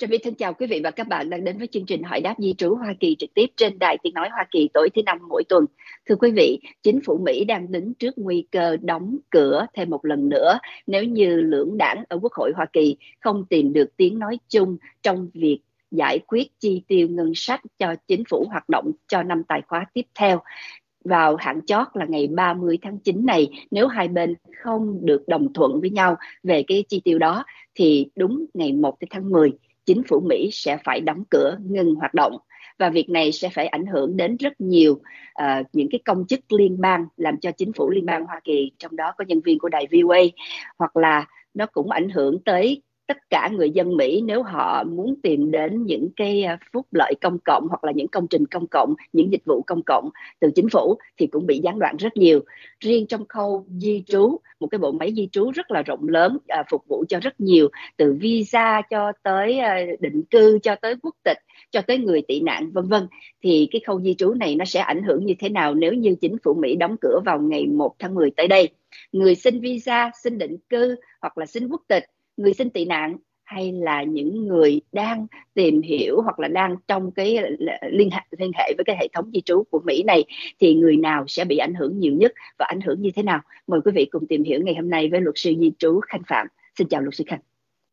Trà My thân chào quý vị và các bạn đang đến với chương trình Hỏi đáp di trú Hoa Kỳ trực tiếp trên Đài Tiếng nói Hoa Kỳ tối thứ Năm mỗi tuần. Thưa quý vị, chính phủ Mỹ đang đứng trước nguy cơ đóng cửa thêm một lần nữa nếu như lưỡng đảng ở Quốc hội Hoa Kỳ không tìm được tiếng nói chung trong việc giải quyết chi tiêu ngân sách cho chính phủ hoạt động cho năm tài khóa tiếp theo. Vào hạn chót là ngày 30 tháng 9 này, nếu hai bên không được đồng thuận với nhau về cái chi tiêu đó, thì đúng ngày 1 tháng 10, chính phủ Mỹ sẽ phải đóng cửa, ngừng hoạt động. Và việc này sẽ phải ảnh hưởng đến rất nhiều những cái công chức liên bang làm cho chính phủ liên bang Hoa Kỳ, trong đó có nhân viên của đài VOA, hoặc là nó cũng ảnh hưởng tới tất cả người dân Mỹ nếu họ muốn tìm đến những cái phúc lợi công cộng hoặc là những công trình công cộng, những dịch vụ công cộng từ chính phủ thì cũng bị gián đoạn rất nhiều. Riêng trong khâu di trú, một cái bộ máy di trú rất là rộng lớn, phục vụ cho rất nhiều, từ visa cho tới định cư, cho tới quốc tịch, cho tới người tị nạn, vân vân. Thì cái khâu di trú này nó sẽ ảnh hưởng như thế nào nếu như chính phủ Mỹ đóng cửa vào ngày 1 tháng 10 tới đây? Người xin visa, xin định cư hoặc là xin quốc tịch, người xin tị nạn, hay là những người đang tìm hiểu hoặc là đang trong cái liên hệ với cái hệ thống di trú của Mỹ này, thì người nào sẽ bị ảnh hưởng nhiều nhất và ảnh hưởng như thế nào? Mời quý vị cùng tìm hiểu ngày hôm nay với luật sư di trú Khanh Phạm. Xin chào luật sư Khanh.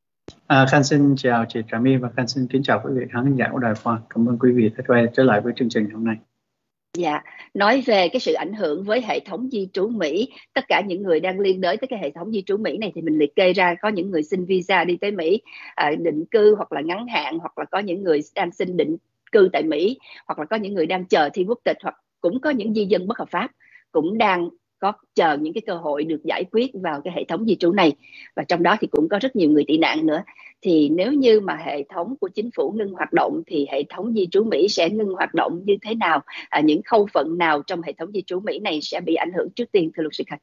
Khanh xin chào chị Trà My và Khanh xin kính chào quý vị khán giả của Đài Khoa. Cảm ơn quý vị đã quay trở lại với chương trình hôm nay. Dạ, nói về cái sự ảnh hưởng với hệ thống di trú Mỹ, tất cả những người đang liên đới tới cái hệ thống di trú Mỹ này thì mình liệt kê ra, có những người xin visa đi tới Mỹ, định cư hoặc là ngắn hạn, hoặc là có những người đang xin định cư tại Mỹ, hoặc là có những người đang chờ thi quốc tịch, hoặc cũng có những di dân bất hợp pháp cũng đang có chờ những cái cơ hội được giải quyết vào cái hệ thống di trú này. Và trong đó thì cũng có rất nhiều người tị nạn nữa. Thì nếu như mà hệ thống của chính phủ ngưng hoạt động thì hệ thống di trú Mỹ sẽ ngưng hoạt động như thế nào? Những khâu phận nào trong hệ thống di trú Mỹ này sẽ bị ảnh hưởng trước tiên, thưa luật sư Khanh?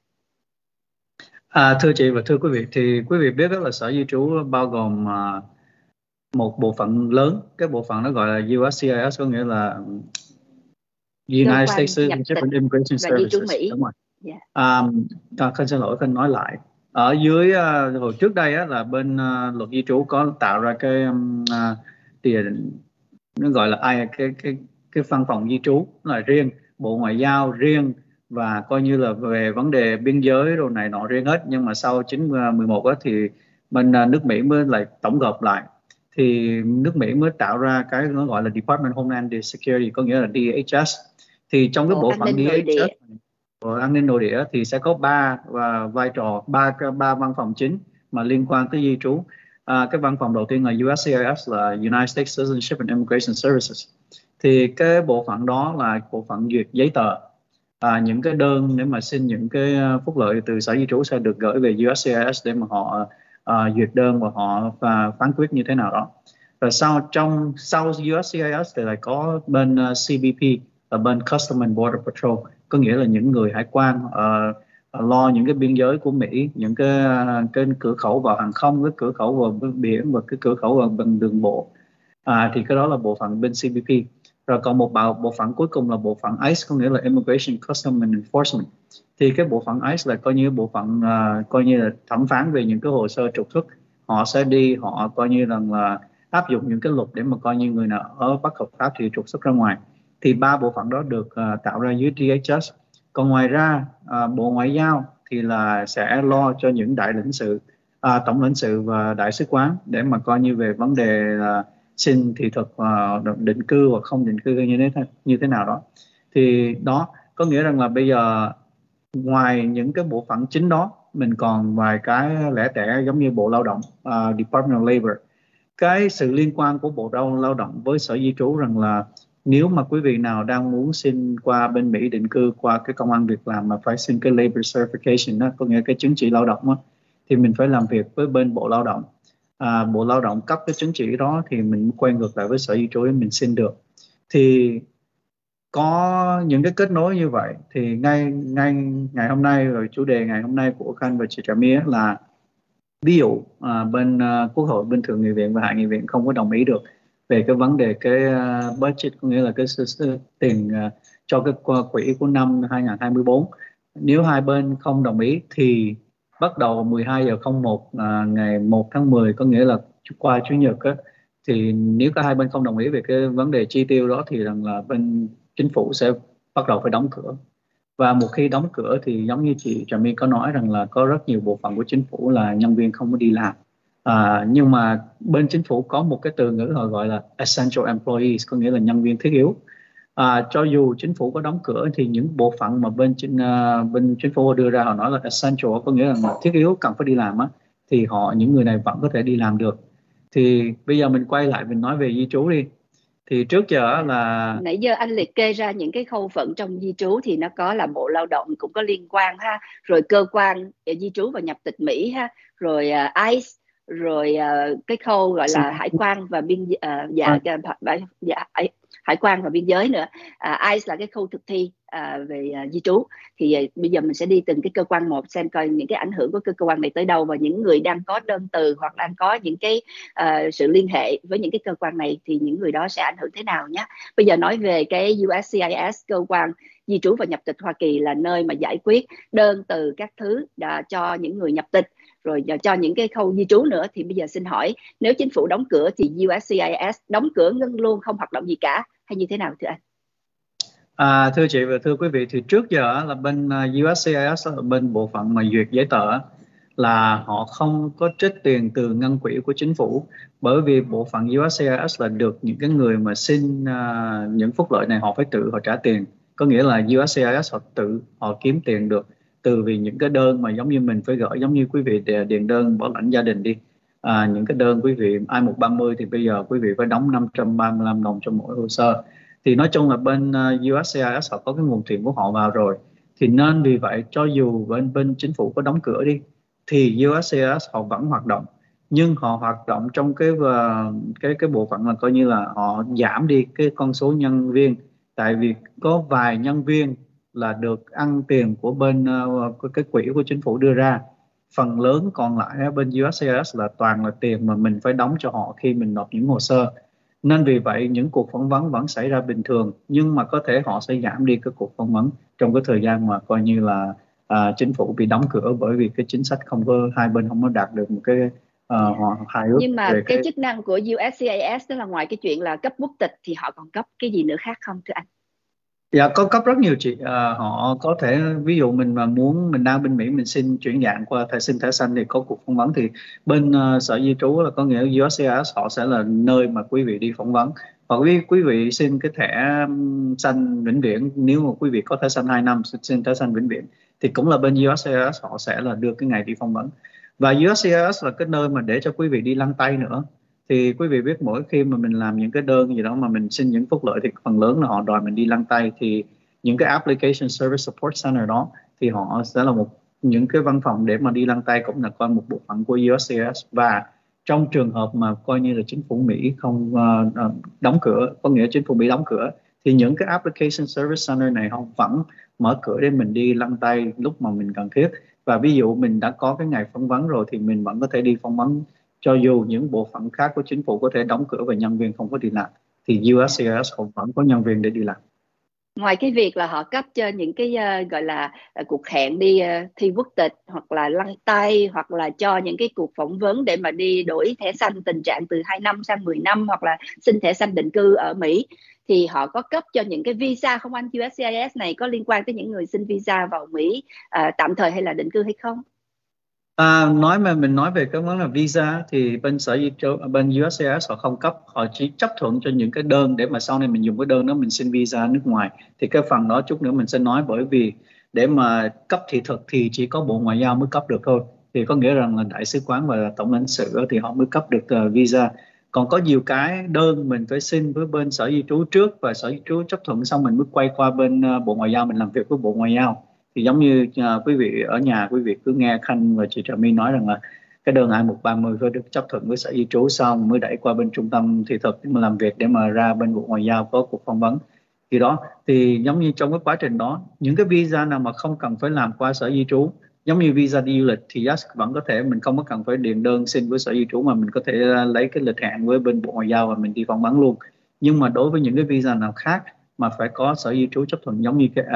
Thưa chị và thưa quý vị, thì quý vị biết là Sở Di trú bao gồm một bộ phận lớn. Cái bộ phận nó gọi là USCIS, có nghĩa là United States Citizenship and Immigration Services. Đúng rồi. Khanh xin lỗi, Khanh nói lại. Ở dưới hồi trước đây là bên luật di trú có tạo ra cái nó gọi là cái văn phòng di trú là riêng, Bộ Ngoại giao riêng, và coi như là về vấn đề biên giới rồi này nọ riêng hết. Nhưng mà sau 9/11 thì bên nước Mỹ mới lại tổng hợp lại, thì nước Mỹ mới tạo ra cái nó gọi là Department of Homeland Security, có nghĩa là DHS. Thì trong cái bộ phận DHS an ninh nội địa thì sẽ có ba vai trò, ba văn phòng chính mà liên quan tới di trú. Cái văn phòng đầu tiên là USCIS, là United States Citizenship and Immigration Services. Thì cái bộ phận đó là bộ phận duyệt giấy tờ. Những cái đơn để mà xin những cái phúc lợi từ Sở Di trú sẽ được gửi về USCIS để mà họ duyệt đơn và họ phán quyết như thế nào đó. Và sau USCIS thì lại có bên CBP, là bên Customs and Border Patrol, có nghĩa là những người hải quan lo những cái biên giới của Mỹ, những cái cửa khẩu vào hàng không, cái cửa khẩu vào biển và cái cửa khẩu vào bằng đường bộ. Thì cái đó là bộ phận bên CBP. Rồi còn một bộ phận cuối cùng là bộ phận ICE, có nghĩa là Immigration, Customs and Enforcement. Thì cái bộ phận ICE là coi như bộ phận coi như là thẩm phán về những cái hồ sơ trục xuất. Họ sẽ đi, họ coi như là áp dụng những cái luật để mà coi như người nào ở bất hợp pháp thì trục xuất ra ngoài. Thì ba bộ phận đó được tạo ra dưới DHS. Còn ngoài ra Bộ Ngoại giao thì là sẽ lo cho những đại lãnh sự, tổng lãnh sự và đại sứ quán để mà coi như về vấn đề xin thị thực, định cư hoặc không định cư như thế nào đó. Thì đó có nghĩa rằng là bây giờ ngoài những cái bộ phận chính đó, mình còn vài cái lẻ tẻ giống như Bộ Lao động, Department of Labor. Cái sự liên quan của Bộ Lao động với Sở Di trú rằng là nếu mà quý vị nào đang muốn xin qua bên Mỹ định cư qua cái công ăn việc làm mà phải xin cái labor certification đó, có nghĩa cái chứng chỉ lao động đó, thì mình phải làm việc với bên Bộ Lao động. Bộ Lao động cấp cái chứng chỉ đó thì mình quay ngược lại với Sở Di trú để mình xin được. Thì có những cái kết nối như vậy thì ngay ngày hôm nay, rồi chủ đề ngày hôm nay của Khanh và chị Trà My là ví dụ bên Quốc hội, bên Thượng nghị viện và Hạ nghị viện không có đồng ý được về cái vấn đề cái budget, có nghĩa là cái tiền cho cái quỹ của năm 2024. Nếu hai bên không đồng ý thì bắt đầu 12:01 ngày 1 tháng 10, có nghĩa là qua Chủ nhật thì nếu cả hai bên không đồng ý về cái vấn đề chi tiêu đó thì rằng là bên chính phủ sẽ bắt đầu phải đóng cửa. Và một khi đóng cửa thì giống như chị Trà My có nói rằng là có rất nhiều bộ phận của chính phủ là nhân viên không có đi làm. Nhưng mà bên chính phủ có một cái từ ngữ họ gọi là essential employees, có nghĩa là nhân viên thiết yếu. Cho dù chính phủ có đóng cửa thì những bộ phận mà bên chính phủ đưa ra họ nói là essential, có nghĩa là thiết yếu cần phải đi làm á, thì những người này vẫn có thể đi làm được. Thì bây giờ mình quay lại mình nói về di trú đi. Thì trước giờ là nãy giờ anh liệt kê ra những cái khâu phận trong di trú thì nó có là Bộ Lao động cũng có liên quan ha, rồi cơ quan di trú và nhập tịch Mỹ ha, rồi ICE, rồi cái khâu gọi là hải quan và hải quan và biên giới nữa. ICE là cái khâu thực thi về di trú. Thì bây giờ mình sẽ đi từng cái cơ quan một xem coi những cái ảnh hưởng của cơ quan này tới đâu, và những người đang có đơn từ hoặc đang có những cái sự liên hệ với những cái cơ quan này thì những người đó sẽ ảnh hưởng thế nào nhé. Bây giờ nói về cái USCIS, cơ quan di trú và nhập tịch Hoa Kỳ, là nơi mà giải quyết đơn từ các thứ cho những người nhập tịch, rồi cho những cái khâu di trú nữa. Thì bây giờ xin hỏi, nếu chính phủ đóng cửa thì USCIS đóng cửa ngưng luôn, không hoạt động gì cả, hay như thế nào thưa anh? Thưa chị và thưa quý vị, thì trước giờ là bên USCIS là bên bộ phận mà duyệt giấy tờ là họ không có trích tiền từ ngân quỹ của chính phủ, bởi vì bộ phận USCIS là được những cái người mà xin những phúc lợi này họ phải tự họ trả tiền. Có nghĩa là USCIS họ kiếm tiền được từ vì những cái đơn mà giống như mình phải gửi, giống như quý vị điền đơn bảo lãnh gia đình đi, những cái đơn quý vị I-130 thì bây giờ quý vị phải đóng 535 đồng cho mỗi hồ sơ. Thì nói chung là bên USCIS họ có cái nguồn tiền của họ vào rồi, thì nên vì vậy cho dù bên chính phủ có đóng cửa đi thì USCIS họ vẫn hoạt động, nhưng họ hoạt động trong cái bộ phận là coi như là họ giảm đi cái con số nhân viên, tại vì có vài nhân viên là được ăn tiền của bên cái quỹ của chính phủ đưa ra. Phần lớn còn lại bên USCIS là toàn là tiền mà mình phải đóng cho họ khi mình nộp những hồ sơ. Nên vì vậy những cuộc phỏng vấn vẫn xảy ra bình thường, nhưng mà có thể họ sẽ giảm đi cái cuộc phỏng vấn trong cái thời gian mà coi như là chính phủ bị đóng cửa, bởi vì cái chính sách hai bên không có đạt được một cái hài ước. Nhưng mà cái chức năng của USCIS đó là ngoài cái chuyện là cấp quốc tịch thì họ còn cấp cái gì nữa khác không thưa anh? Dạ có cấp rất nhiều chị. Họ có thể, ví dụ mình mình đang bên Mỹ, mình xin chuyển dạng qua xin thẻ xanh thì có cuộc phỏng vấn, thì bên sở di trú là có nghĩa là USCIS họ sẽ là nơi mà quý vị đi phỏng vấn. Hoặc quý vị xin cái thẻ xanh vĩnh viễn, nếu mà quý vị có thẻ xanh 2 năm xin thẻ xanh vĩnh viễn thì cũng là bên USCIS họ sẽ là đưa cái ngày đi phỏng vấn. Và USCIS là cái nơi mà để cho quý vị đi lăn tay nữa. Thì quý vị biết mỗi khi mà mình làm những cái đơn gì đó mà mình xin những phúc lợi thì phần lớn là họ đòi mình đi lăn tay, thì những cái Application Service Support Center đó thì họ sẽ là những cái văn phòng để mà đi lăn tay, cũng là coi một bộ phận của USCIS. Và trong trường hợp mà coi như là chính phủ Mỹ không đóng cửa, có nghĩa chính phủ Mỹ đóng cửa, thì những cái Application Service Center này họ vẫn mở cửa để mình đi lăn tay lúc mà mình cần thiết. Và ví dụ mình đã có cái ngày phỏng vấn rồi thì mình vẫn có thể đi phỏng vấn, cho dù những bộ phận khác của chính phủ có thể đóng cửa và nhân viên không có đi làm, thì USCIS họ vẫn có nhân viên để đi làm. Ngoài cái việc là họ cấp cho những cái gọi là cuộc hẹn đi thi quốc tịch, hoặc là lăn tay, hoặc là cho những cái cuộc phỏng vấn để mà đi đổi thẻ xanh tình trạng từ 2 năm sang 10 năm, hoặc là xin thẻ xanh định cư ở Mỹ, thì họ có cấp cho những cái visa không anh? USCIS này có liên quan tới những người xin visa vào Mỹ tạm thời hay là định cư hay không? Mình nói về cái vấn đề visa thì bên USCIS họ không cấp, họ chỉ chấp thuận cho những cái đơn để mà sau này mình dùng cái đơn đó mình xin visa nước ngoài. Thì cái phần đó chút nữa mình sẽ nói, bởi vì để mà cấp thị thực thì chỉ có Bộ Ngoại giao mới cấp được thôi. Thì có nghĩa rằng là đại sứ quán và tổng lãnh sự thì họ mới cấp được visa. Còn có nhiều cái đơn mình phải xin với bên sở di trú trước, và sở di trú chấp thuận xong mình mới quay qua bên Bộ Ngoại giao, mình làm việc với Bộ Ngoại giao. Thì giống như quý vị ở nhà, quý vị cứ nghe Khanh và chị Trà My nói rằng là cái đơn I-130 phải được chấp thuận với sở di trú xong mới đẩy qua bên trung tâm thị thực để mà làm việc, để mà ra bên Bộ Ngoại giao có cuộc phỏng vấn. Thì đó, thì giống như trong cái quá trình đó, những cái visa nào mà không cần phải làm qua sở di trú, giống như visa đi du lịch thì yes, vẫn có thể, mình không có cần phải điền đơn xin với sở di trú, mà mình có thể lấy cái lịch hẹn với bên Bộ Ngoại giao và mình đi phỏng vấn luôn. Nhưng mà đối với những cái visa nào khác mà phải có sở di trú chấp thuận, giống như cái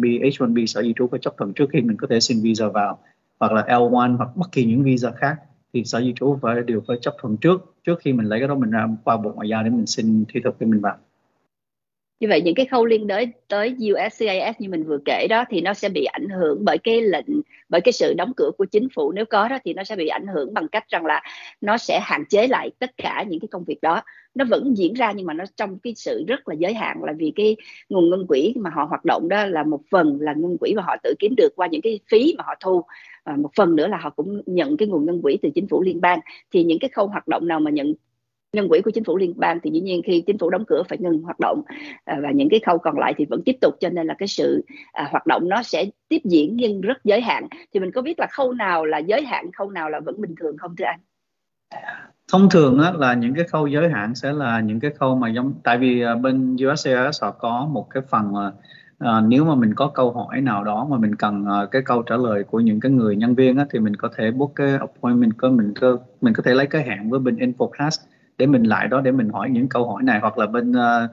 H1B sở di trú phải chấp thuận trước khi mình có thể xin visa vào, hoặc là L1 hoặc bất kỳ những visa khác, thì Sở Di trú đều phải chấp thuận trước khi mình lấy cái đó mình ra qua Bộ Ngoại giao để mình xin thị thực để mình vào. Như vậy những cái khâu liên đới tới USCIS như mình vừa kể đó thì nó sẽ bị ảnh hưởng bởi cái lệnh, bởi cái sự đóng cửa của chính phủ, nếu có đó thì nó sẽ bị ảnh hưởng bằng cách rằng là nó sẽ hạn chế lại tất cả những cái công việc đó. Nó vẫn diễn ra nhưng mà nó trong cái sự rất là giới hạn, là vì cái nguồn ngân quỹ mà họ hoạt động đó là một phần là ngân quỹ mà họ tự kiếm được qua những cái phí mà họ thu, một phần nữa là họ cũng nhận cái nguồn ngân quỹ từ chính phủ liên bang. Thì những cái khâu hoạt động nào mà nhận ngân quỹ của chính phủ liên bang thì dĩ nhiên khi chính phủ đóng cửa phải ngừng hoạt động, và những cái khâu còn lại thì vẫn tiếp tục, cho nên là cái sự hoạt động nó sẽ tiếp diễn nhưng rất giới hạn. Thì mình có biết là khâu nào là giới hạn, khâu nào là vẫn bình thường không thưa anh? Thông thường á, là những cái khâu giới hạn sẽ là những cái khâu mà giống, tại vì bên USCIS họ có một cái phần là nếu mà mình có câu hỏi nào đó mà mình cần cái câu trả lời của những cái người nhân viên á, thì mình có thể book cái appointment, mình có thể lấy cái hẹn với bên InfoPass để mình lại đó để mình hỏi những câu hỏi này, hoặc là bên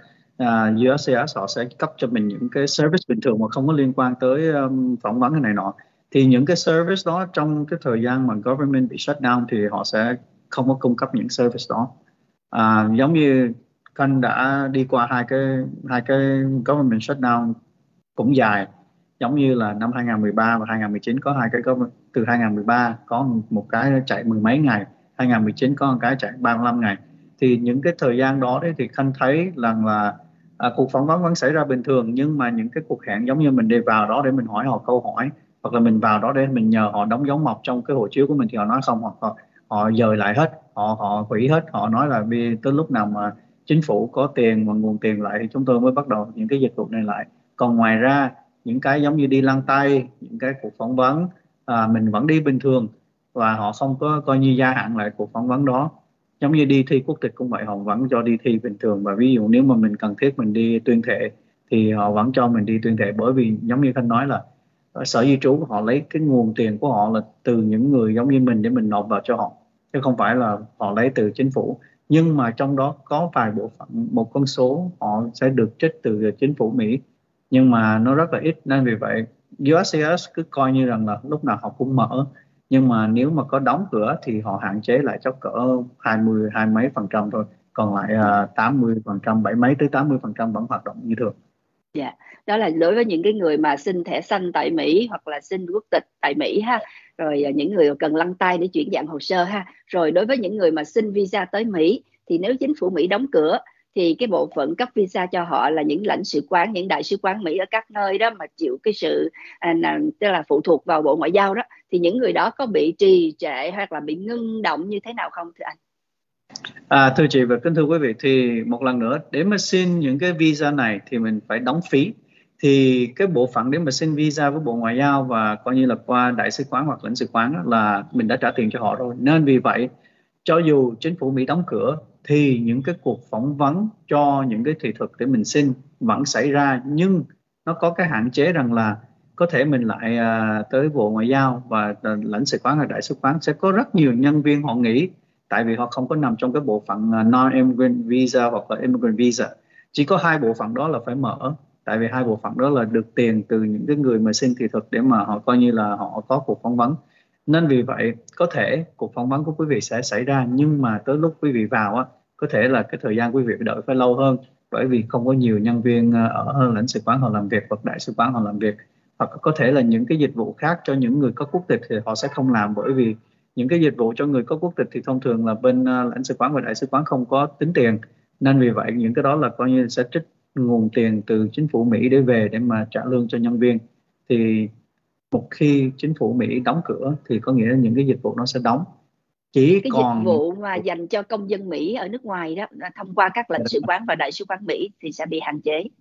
USCIS họ sẽ cấp cho mình những cái service bình thường mà không có liên quan tới phỏng vấn cái này nọ. Thì những cái service đó trong cái thời gian mà government bị shut down thì họ sẽ không có cung cấp những service đó. Giống như Khanh đã đi qua hai cái government shutdown cũng dài, giống như là năm 2013 và 2019 có hai cái từ 2013 có một cái chạy mười mấy ngày, 2019 có một cái chạy 35 ngày. Thì những cái thời gian đó đấy thì Khanh thấy rằng là cuộc phỏng vấn vẫn xảy ra bình thường, nhưng mà những cái cuộc hẹn giống như mình đi vào đó để mình hỏi họ câu hỏi, hoặc là mình vào đó để mình nhờ họ đóng dấu mộc trong cái hộ chiếu của mình thì họ nói không, hoặc họ dời lại hết, họ hủy hết, họ nói là tới lúc nào mà chính phủ có tiền và nguồn tiền lại thì chúng tôi mới bắt đầu những cái dịch vụ này lại. Còn ngoài ra những cái giống như đi lăn tay, những cái cuộc phỏng vấn mình vẫn đi bình thường và họ không có coi như gia hạn lại cuộc phỏng vấn đó. Giống như đi thi quốc tịch cũng vậy, họ vẫn cho đi thi bình thường, và ví dụ nếu mà mình cần thiết mình đi tuyên thệ thì họ vẫn cho mình đi tuyên thệ, bởi vì giống như Khanh nói là Sở Di trú họ lấy cái nguồn tiền của họ là từ những người giống như mình để mình nộp vào cho họ, chứ không phải là họ lấy từ chính phủ. Nhưng mà trong đó có vài bộ phận, một con số họ sẽ được trích từ chính phủ Mỹ, nhưng mà nó rất là ít, nên vì vậy USCIS cứ coi như rằng là lúc nào họ cũng mở, nhưng mà nếu mà có đóng cửa thì họ hạn chế lại cho cỡ 20 mấy phần trăm thôi, còn lại 80%, 70 mấy tới 80% vẫn hoạt động như thường. Dạ, đó là đối với những cái người mà xin thẻ xanh tại Mỹ hoặc là xin quốc tịch tại Mỹ ha. Rồi những người cần lăn tay để chuyển dạng hồ sơ ha. Rồi đối với những người mà xin visa tới Mỹ thì nếu chính phủ Mỹ đóng cửa thì cái bộ phận cấp visa cho họ là những lãnh sự quán, những đại sứ quán Mỹ ở các nơi đó mà chịu cái sự tức là phụ thuộc vào Bộ Ngoại giao đó, thì những người đó có bị trì trệ hoặc là bị ngưng động như thế nào không thưa anh? Thưa chị và kính thưa quý vị, thì một lần nữa để mà xin những cái visa này thì mình phải đóng phí. Thì cái bộ phận để mà xin visa với Bộ Ngoại giao và coi như là qua đại sứ quán hoặc lãnh sự quán là mình đã trả tiền cho họ rồi. Nên vì vậy cho dù chính phủ Mỹ đóng cửa thì những cái cuộc phỏng vấn cho những cái thị thực để mình xin vẫn xảy ra, nhưng nó có cái hạn chế rằng là có thể mình lại tới Bộ Ngoại giao và lãnh sự quán hay đại sứ quán sẽ có rất nhiều nhân viên họ nghỉ, tại vì họ không có nằm trong cái bộ phận non-immigrant visa hoặc là immigrant visa. Chỉ có hai bộ phận đó là phải mở, tại vì hai bộ phận đó là được tiền từ những cái người mà xin thị thực để mà họ coi như là họ có cuộc phỏng vấn. Nên vì vậy có thể cuộc phỏng vấn của quý vị sẽ xảy ra, nhưng mà tới lúc quý vị vào á, có thể là cái thời gian quý vị phải đợi phải lâu hơn, bởi vì không có nhiều nhân viên ở lãnh sự quán họ làm việc hoặc đại sứ quán họ làm việc. Hoặc có thể là những cái dịch vụ khác cho những người có quốc tịch thì họ sẽ không làm, bởi vì những cái dịch vụ cho người có quốc tịch thì thông thường là bên lãnh sự quán và đại sứ quán không có tính tiền. Nên vì vậy những cái đó là coi như sẽ trích nguồn tiền từ chính phủ Mỹ để về để mà trả lương cho nhân viên. Thì một khi chính phủ Mỹ đóng cửa thì có nghĩa là những cái dịch vụ nó sẽ đóng. Chỉ Cái dịch còn vụ mà dành cho công dân Mỹ ở nước ngoài đó thông qua các lãnh sự quán và đại sứ quán Mỹ thì sẽ bị hạn chế.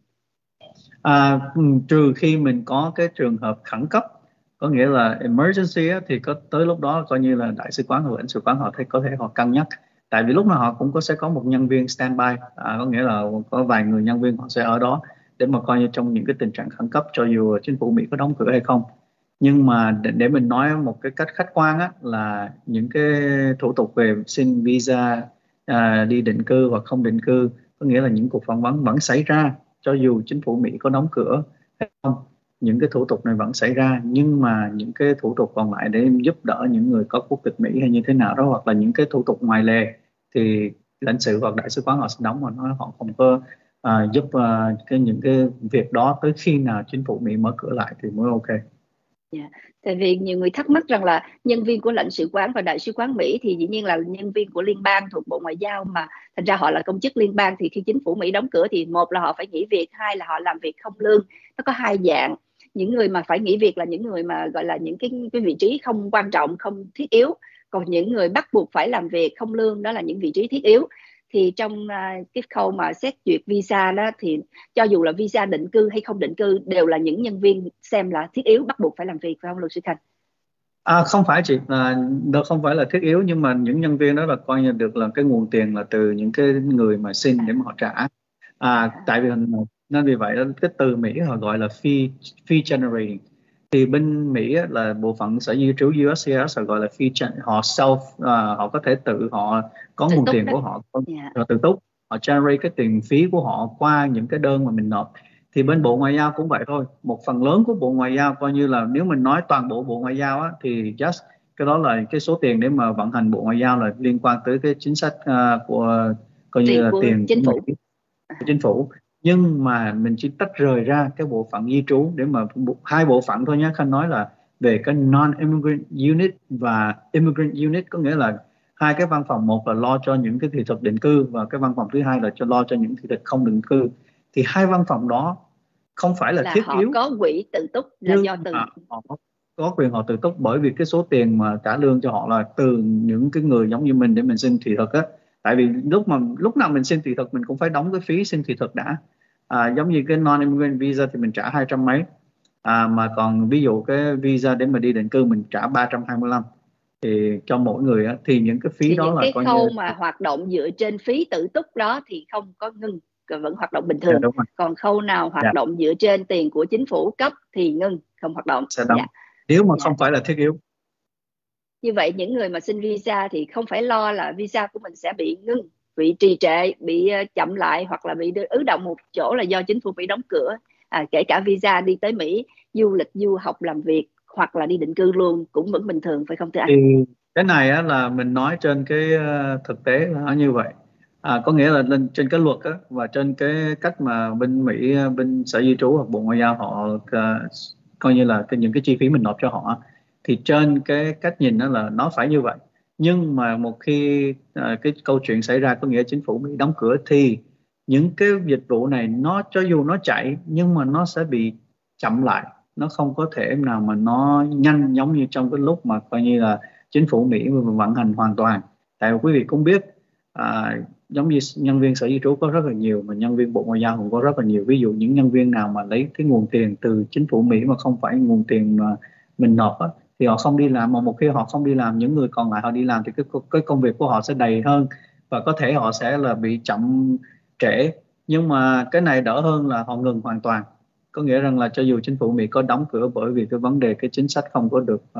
Trừ khi mình có cái trường hợp khẩn cấp, có nghĩa là emergency á, thì có tới lúc đó coi như là đại sứ quán hoặc lãnh sự quán họ có thể họ cân nhắc, tại vì lúc nào họ cũng sẽ có một nhân viên standby, có nghĩa là có vài người nhân viên họ sẽ ở đó để mà coi như trong những cái tình trạng khẩn cấp cho dù chính phủ Mỹ có đóng cửa hay không. Nhưng mà để mình nói một cái cách khách quan á, là những cái thủ tục về xin visa, đi định cư hoặc không định cư, có nghĩa là những cuộc phỏng vấn vẫn xảy ra cho dù chính phủ Mỹ có đóng cửa hay không. những cái thủ tục này vẫn xảy ra, nhưng mà những cái thủ tục còn lại để giúp đỡ những người có quốc tịch Mỹ hay như thế nào đó, hoặc là những cái thủ tục ngoài lề, thì lãnh sự hoặc đại sứ quán họ sẽ đóng, và nói họ không có giúp những cái việc đó tới khi nào chính phủ Mỹ mở cửa lại thì mới ok. Dạ. Tại vì nhiều người thắc mắc rằng là nhân viên của lãnh sự quán và đại sứ quán Mỹ thì dĩ nhiên là nhân viên của liên bang thuộc Bộ Ngoại giao, mà thành ra họ là công chức liên bang, thì khi chính phủ Mỹ đóng cửa thì một là họ phải nghỉ việc, hai là họ làm việc không lương. Nó có hai dạng. Những người mà phải nghỉ việc là những người mà gọi là những cái vị trí không quan trọng, không thiết yếu. Còn những người bắt buộc phải làm việc không lương đó là những vị trí thiết yếu. Thì trong cái khâu mà xét duyệt visa đó, thì cho dù là visa định cư hay không định cư đều là những nhân viên xem là thiết yếu, bắt buộc phải làm việc, phải không luật sư Khanh? Không phải chị, đó không phải là thiết yếu, nhưng mà những nhân viên đó là coi như được là cái nguồn tiền là từ những cái người mà xin để mà họ trả. Tại vì nên vì vậy đó, cái từ Mỹ họ gọi là fee generating. Thì bên Mỹ á, là bộ phận sở di trú USCIS họ gọi là họ có thể tự họ có Tự nguồn túc tiền đó. của họ, Dạ. tự túc, họ generate cái tiền phí của họ qua những cái đơn mà mình nộp. Thì bên Bộ Ngoại giao cũng vậy thôi, một phần lớn của Bộ Ngoại giao coi như là, nếu mình nói toàn bộ Bộ Ngoại giao á, thì just cái đó là cái số tiền để mà vận hành Bộ Ngoại giao là liên quan tới cái chính sách của, coi như Tiền là của tiền của chính phủ. Mỹ, của chính phủ. Nhưng mà mình chỉ tách rời ra cái bộ phận di trú để mà hai bộ phận thôi nhé. Khanh nói là về cái non-immigrant unit và immigrant unit, có nghĩa là hai cái văn phòng, một là lo cho những cái thị thực định cư và cái văn phòng thứ hai là lo cho những thị thực không định cư. Thì hai văn phòng đó không phải là Là thiết họ yếu, có quỹ tự túc, là nhưng do từ. mà họ có quyền họ tự túc, bởi vì cái số tiền mà trả lương cho họ là từ những cái người giống như mình để mình xin thị thực á. Tại vì lúc nào mình xin thị thực mình cũng phải đóng cái phí xin thị thực đã. Giống như cái non-immigrant visa thì mình trả 200 mấy, mà còn ví dụ cái visa để mà đi định cư mình trả 325, thì cho mỗi người á, thì những cái phí Thì đó những là cái coi như. khâu mà hoạt động dựa trên phí tự túc đó thì không có ngưng, vẫn hoạt động bình Dạ, thường. đúng rồi. Còn khâu nào Dạ, hoạt động dựa trên tiền của chính phủ cấp thì ngưng, không hoạt động. sẽ đóng Dạ. nếu mà Dạ. không phải là thiết yếu. Như vậy những người mà xin visa thì không phải lo là visa của mình sẽ bị ngưng, bị trì trệ, bị chậm lại, hoặc là bị ứ động một chỗ là do chính phủ Mỹ đóng cửa. Kể cả visa đi tới Mỹ du lịch, du học, làm việc hoặc là đi định cư luôn cũng vẫn bình thường, phải không thưa anh? Thì cái này á, là mình nói trên cái thực tế là nó như vậy. Có nghĩa là lên trên cái luật á, và trên cái cách mà bên Mỹ, bên Sở Di trú hoặc Bộ Ngoại giao họ coi như là những cái chi phí mình nộp cho họ, thì trên cái cách nhìn đó là nó phải như vậy. Nhưng mà một khi cái câu chuyện xảy ra, có nghĩa chính phủ Mỹ đóng cửa, thì những cái dịch vụ này nó cho dù nó chạy nhưng mà nó sẽ bị chậm lại, nó không có thể nào mà nó nhanh giống như trong cái lúc mà coi như là chính phủ Mỹ vận hành hoàn toàn. Tại vì quý vị cũng biết, giống như nhân viên sở di trú có rất là nhiều, mà nhân viên Bộ Ngoại giao cũng có rất là nhiều. Ví dụ những nhân viên nào mà lấy cái nguồn tiền từ chính phủ Mỹ mà không phải nguồn tiền mà mình nộp á, thì họ không đi làm. Mà một khi họ không đi làm, những người còn lại họ đi làm, thì cái công việc của họ sẽ đầy hơn, và có thể họ sẽ là bị chậm trễ. Nhưng mà cái này đỡ hơn là họ ngừng hoàn toàn, có nghĩa rằng là cho dù chính phủ Mỹ có đóng cửa bởi vì cái vấn đề cái chính sách không có được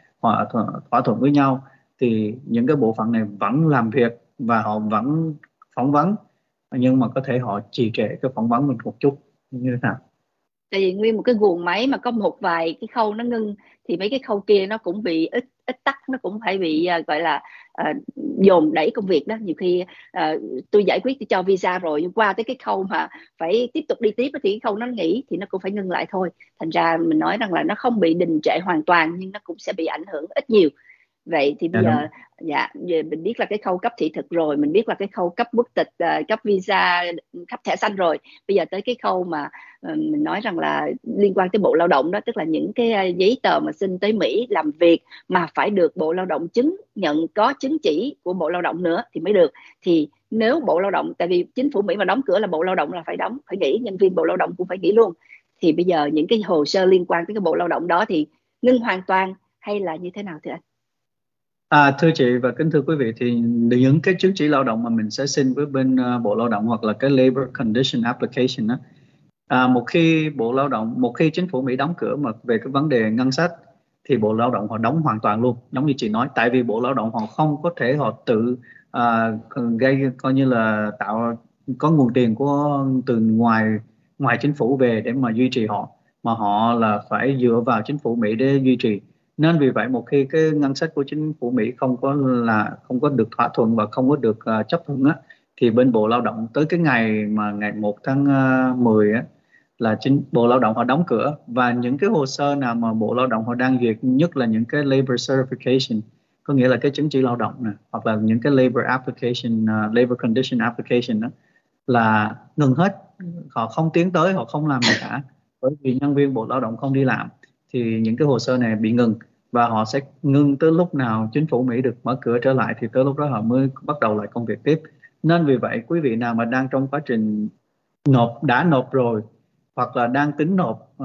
thỏa thuận với nhau, thì những cái bộ phận này vẫn làm việc và họ vẫn phỏng vấn, nhưng mà có thể họ trì trệ cái phỏng vấn mình một chút như thế nào. Tại vì nguyên một cái guồng máy mà có một vài cái khâu nó ngưng thì mấy cái khâu kia nó cũng bị ít ít tắc, nó cũng phải bị gọi là dồn đẩy công việc đó. Nhiều khi tôi giải quyết, tôi cho visa rồi, nhưng qua tới cái khâu mà phải tiếp tục đi tiếp thì cái khâu nó nghỉ thì nó cũng phải ngưng lại thôi. Thành ra mình nói rằng là nó không bị đình trệ hoàn toàn, nhưng nó cũng sẽ bị ảnh hưởng ít nhiều. Vậy thì bây Dạ, đúng. giờ, dạ, giờ mình biết là cái khâu cấp thị thực rồi, mình biết là cái khâu cấp quốc tịch, cấp visa, cấp thẻ xanh rồi. Bây giờ tới cái khâu mà mình nói rằng là liên quan tới Bộ Lao động đó, tức là những cái giấy tờ mà xin tới Mỹ làm việc mà phải được Bộ Lao động chứng nhận, có chứng chỉ của Bộ Lao động nữa thì mới được. Thì nếu Bộ Lao động, tại vì chính phủ Mỹ mà đóng cửa là Bộ Lao động là phải đóng, phải nghỉ, nhân viên Bộ Lao động cũng phải nghỉ luôn. Thì bây giờ những cái hồ sơ liên quan tới cái Bộ Lao động đó thì ngưng hoàn toàn hay là như thế nào thưa anh? Thưa chị và kính thưa quý vị, thì những cái chứng chỉ lao động mà mình sẽ xin với bên Bộ Lao động, hoặc là cái Labor Condition Application đó, một khi chính phủ Mỹ đóng cửa mà về cái vấn đề ngân sách, thì Bộ Lao động họ đóng hoàn toàn luôn, giống như chị nói. Tại vì Bộ Lao động họ không có thể họ tự gây, coi như là tạo có nguồn tiền từ ngoài chính phủ về để mà duy trì họ. mà họ là phải dựa vào chính phủ Mỹ để duy trì. Nên vì vậy một khi cái ngân sách của chính phủ Mỹ không có được thỏa thuận và không có được chấp thuận á, thì bên Bộ Lao động tới cái ngày mà ngày 1 tháng 10 á, là chính Bộ Lao động họ đóng cửa, và những cái hồ sơ nào mà Bộ Lao động họ đang duyệt, nhất là những cái labor certification, có nghĩa là cái chứng chỉ lao động nè, hoặc là những cái labor application, labor condition application đó, là ngừng hết. Họ không tiến tới, họ không làm gì cả, bởi vì nhân viên Bộ Lao động không đi làm thì những cái hồ sơ này bị ngừng, và họ sẽ ngưng tới lúc nào chính phủ Mỹ được mở cửa trở lại thì tới lúc đó họ mới bắt đầu lại công việc tiếp. Nên vì vậy quý vị nào mà đang trong quá trình đã nộp rồi, hoặc là đang tính nộp,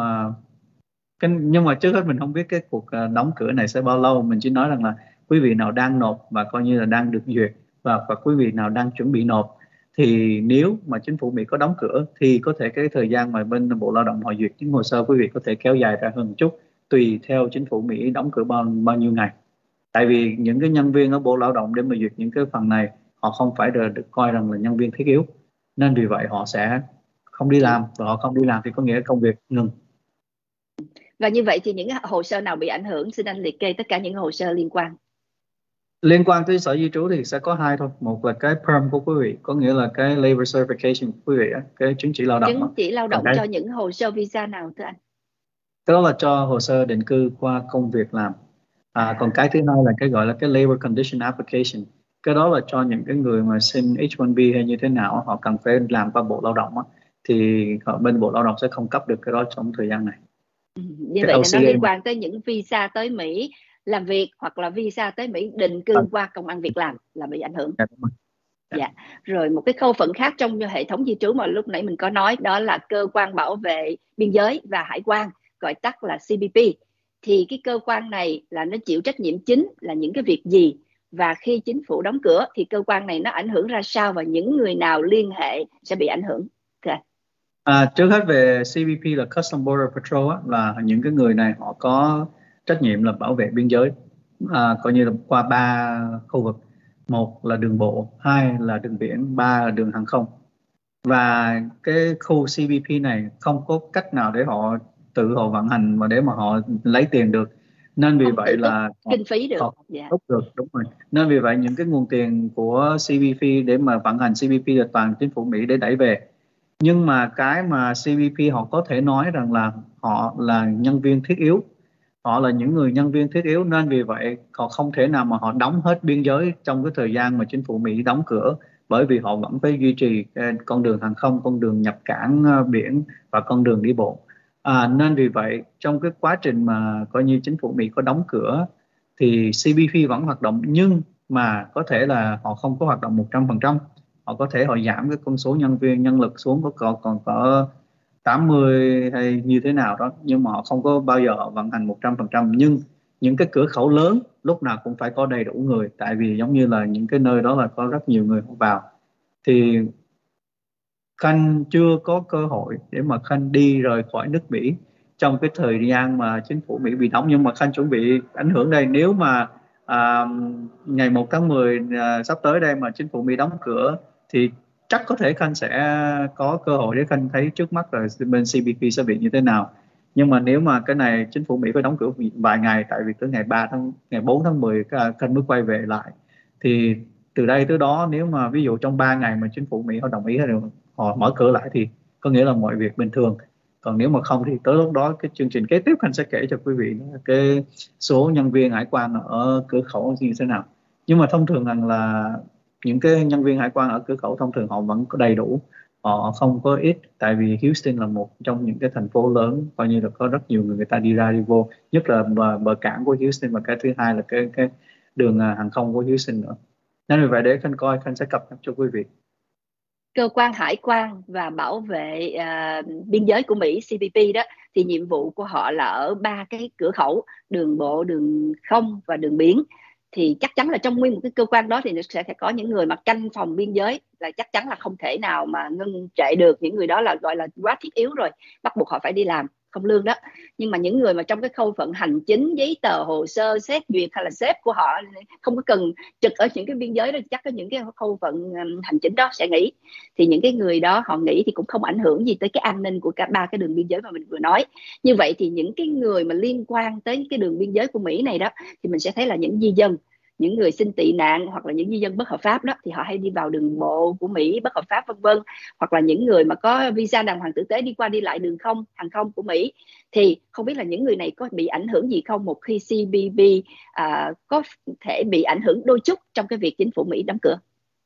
nhưng mà trước hết mình không biết cái cuộc đóng cửa này sẽ bao lâu. Mình chỉ nói rằng là quý vị nào đang nộp và coi như là đang được duyệt, và quý vị nào đang chuẩn bị nộp, thì nếu mà chính phủ Mỹ có đóng cửa thì có thể cái thời gian mà bên Bộ Lao động họ duyệt những hồ sơ quý vị có thể kéo dài ra hơn một chút, tùy theo chính phủ Mỹ đóng cửa bao nhiêu ngày. Tại vì những cái nhân viên ở Bộ Lao động để mà duyệt những cái phần này, họ không phải được coi rằng là nhân viên thiết yếu, nên vì vậy họ sẽ không đi làm, và họ không đi làm thì có nghĩa công việc ngừng. Và như vậy thì những hồ sơ nào bị ảnh hưởng? Xin anh liệt kê tất cả những hồ sơ liên quan. Liên quan tới sở di trú thì sẽ có hai thôi. Một là cái perm của quý vị, có nghĩa là cái labor certification của quý vị, cái chứng chỉ lao động. Chứng chỉ lao động cho những hồ sơ visa nào thưa anh? Cái đó là cho hồ sơ định cư qua công việc làm. Còn cái thứ hai là cái gọi là cái labor condition application. Cái đó là cho những cái người mà xin H-1B hay như thế nào, họ cần phải làm qua Bộ Lao động á, thì bên Bộ Lao động sẽ không cấp được cái đó trong thời gian này. Như vậy là nó liên quan tới những visa tới Mỹ làm việc, hoặc là visa tới Mỹ định cư qua công ăn việc làm là bị ảnh hưởng. Dạ. Rồi một cái khâu phận khác trong hệ thống di trú mà lúc nãy mình có nói, đó là cơ quan bảo vệ biên giới và hải quan, gọi tắt là CBP. Thì cái cơ quan này là nó chịu trách nhiệm chính là những cái việc gì, và khi chính phủ đóng cửa thì cơ quan này nó ảnh hưởng ra sao, và những người nào liên hệ sẽ bị ảnh hưởng? Trước hết về CBP là Custom Border Patrol á, là những cái người này họ có trách nhiệm là bảo vệ biên giới, coi như là qua 3 khu vực. Một là đường bộ, hai là đường biển, ba là đường hàng không. Và cái khu CBP này không có cách nào để họ tự họ vận hành mà để mà họ lấy tiền được, nên vì vậy là kinh phí được. Họ không được, đúng rồi. Nên vì vậy những cái nguồn tiền của CBP để mà vận hành CBP là toàn chính phủ Mỹ để đẩy về. Nhưng mà cái mà CBP họ có thể nói rằng là họ là nhân viên thiết yếu, họ là những người nhân viên thiết yếu, nên vì vậy họ không thể nào mà họ đóng hết biên giới trong cái thời gian mà chính phủ Mỹ đóng cửa, bởi vì họ vẫn phải duy trì con đường hàng không, con đường nhập cảng biển và con đường đi bộ. Nên vì vậy trong cái quá trình mà coi như chính phủ Mỹ có đóng cửa thì CBP vẫn hoạt động, nhưng mà có thể là họ không có hoạt động 100%. Họ có thể họ giảm cái con số nhân lực xuống còn có 80 hay như thế nào đó, nhưng mà họ không có bao giờ họ vận hành 100%. Nhưng những cái cửa khẩu lớn lúc nào cũng phải có đầy đủ người, tại vì giống như là những cái nơi đó là có rất nhiều người vào. Thì Khanh chưa có cơ hội để mà Khanh đi rời khỏi nước Mỹ trong cái thời gian mà chính phủ Mỹ bị đóng, nhưng mà Khanh chuẩn bị ảnh hưởng đây. Nếu mà ngày 1 tháng 10 sắp tới đây mà chính phủ Mỹ đóng cửa thì chắc có thể Khanh sẽ có cơ hội để Khanh thấy trước mắt là bên CBP sẽ bị như thế nào. Nhưng mà nếu mà cái này chính phủ Mỹ phải đóng cửa vài ngày, tại vì tới ngày 4 tháng 10 Khanh mới quay về lại, thì từ đây tới đó nếu mà ví dụ trong 3 ngày mà chính phủ Mỹ họ đồng ý hay họ mở cửa lại thì có nghĩa là mọi việc bình thường. Còn nếu mà không thì tới lúc đó cái chương trình kế tiếp Khanh sẽ kể cho quý vị cái số nhân viên hải quan ở cửa khẩu như thế nào. Nhưng mà thông thường rằng là những cái nhân viên hải quan ở cửa khẩu thông thường họ vẫn có đầy đủ, họ không có ít, tại vì Houston là một trong những cái thành phố lớn coi như là có rất nhiều người ta đi ra đi vô, nhất là bờ cảng của Houston, và cái thứ hai là cái đường hàng không của Houston nữa. Nên vì vậy để Khanh coi, Khanh sẽ cập nhật cho quý vị. Cơ quan hải quan và bảo vệ biên giới của Mỹ, CBP đó, thì nhiệm vụ của họ là ở 3 cái cửa khẩu: đường bộ, đường không và đường biển. Thì chắc chắn là trong nguyên một cái cơ quan đó thì sẽ có những người mà canh phòng biên giới, là chắc chắn là không thể nào mà ngưng trệ được. Những người đó là gọi là quá thiết yếu rồi, bắt buộc họ phải đi làm. không lương đó. Nhưng mà những người mà trong cái khâu phận hành chính, giấy tờ, hồ sơ, xét duyệt hay là sếp của họ không có cần trực ở những cái biên giới đó, chắc có những cái khâu phận hành chính đó sẽ nghỉ. Thì những cái người đó họ nghỉ thì cũng không ảnh hưởng gì tới cái an ninh của cả ba cái đường biên giới mà mình vừa nói. Như vậy thì những cái người mà liên quan tới cái đường biên giới của Mỹ này đó, thì mình sẽ thấy là những di dân, những người xin tị nạn hoặc là những di dân bất hợp pháp đó, thì họ hay đi vào đường bộ của Mỹ bất hợp pháp vân vân, hoặc là những người mà có visa đàng hoàng tử tế đi qua đi lại đường không, hàng không của Mỹ. Thì không biết là những người này có bị ảnh hưởng gì không một khi CBP có thể bị ảnh hưởng đôi chút trong cái việc chính phủ Mỹ đóng cửa?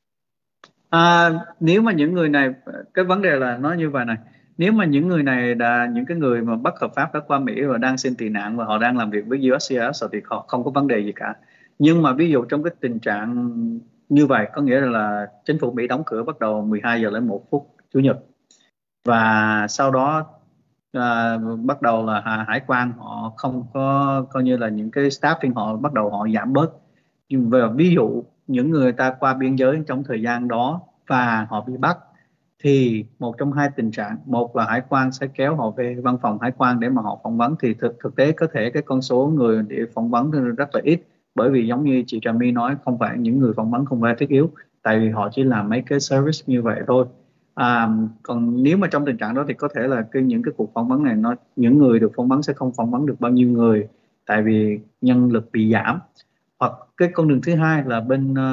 Nếu mà những người này, cái vấn đề là nói như vậy này, nếu mà những người này là những cái người mà bất hợp pháp đã qua Mỹ và đang xin tị nạn và họ đang làm việc với USCIS thì họ không có vấn đề gì cả. Nhưng mà ví dụ trong cái tình trạng như vậy, có nghĩa là chính phủ Mỹ đóng cửa bắt đầu 12 giờ 01 phút Chủ nhật, và sau đó bắt đầu là hải quan họ không có coi như là những cái staffing họ bắt đầu họ giảm bớt. Nhưng mà ví dụ những người ta qua biên giới trong thời gian đó và họ bị bắt, thì một trong hai tình trạng: một là hải quan sẽ kéo họ về văn phòng hải quan để mà họ phỏng vấn, thì thực tế có thể cái con số người để phỏng vấn rất là ít, bởi vì giống như chị Trà My nói, không phải những người phỏng vấn không phải thiết yếu, tại vì họ chỉ làm mấy cái service như vậy thôi. Còn nếu mà trong tình trạng đó thì có thể là những cái cuộc phỏng vấn này những người được phỏng vấn sẽ không phỏng vấn được bao nhiêu người, tại vì nhân lực bị giảm. Hoặc cái con đường thứ hai là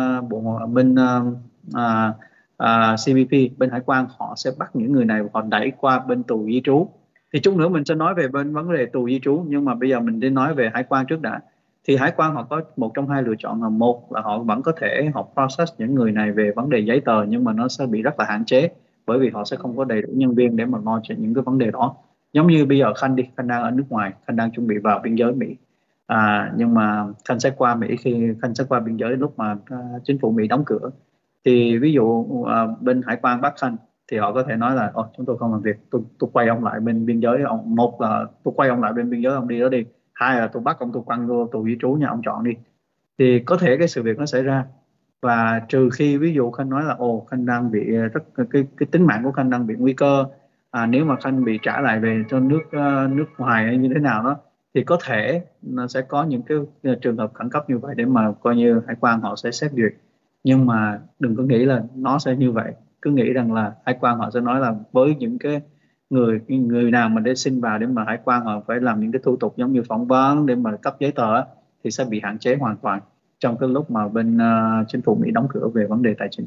CBP, bên hải quan họ sẽ bắt những người này, họ đẩy qua bên tù di trú. Thì chút nữa mình sẽ nói về bên vấn đề tù di trú, nhưng mà bây giờ mình đi nói về hải quan trước đã. Thì hải quan họ có một trong hai lựa chọn, là một là họ vẫn có thể họ process những người này về vấn đề giấy tờ, nhưng mà nó sẽ bị rất là hạn chế, bởi vì họ sẽ không có đầy đủ nhân viên để mà lo cho những cái vấn đề đó. Giống như bây giờ Khanh đang ở nước ngoài, Khanh đang chuẩn bị vào biên giới Mỹ, nhưng mà Khanh sẽ qua Mỹ khi Khanh sẽ qua biên giới lúc mà chính phủ Mỹ đóng cửa. Thì ví dụ bên hải quan bắt Khanh thì họ có thể nói là chúng tôi không làm việc, tôi quay ông lại bên biên giới ông. Một là tôi quay ông lại bên biên giới ông đi đó đi, hai là tôi bắt ông, tôi quăng vô tù di trú nhà ông chọn đi. Thì có thể cái sự việc nó xảy ra, và trừ khi ví dụ Khanh nói là Khanh đang bị cái tính mạng của Khanh đang bị nguy cơ, nếu mà Khanh bị trả lại về cho nước ngoài hay như thế nào đó, thì có thể nó sẽ có những cái trường hợp khẩn cấp như vậy để mà coi như hải quan họ sẽ xét duyệt. Nhưng mà đừng có nghĩ là nó sẽ như vậy, cứ nghĩ rằng là hải quan họ sẽ nói là với những cái người nào mà để xin vào, để mà hải quan họ phải làm những cái thủ tục giống như phỏng vấn để mà cấp giấy tờ thì sẽ bị hạn chế hoàn toàn trong cái lúc mà bên chính phủ Mỹ đóng cửa về vấn đề tài chính.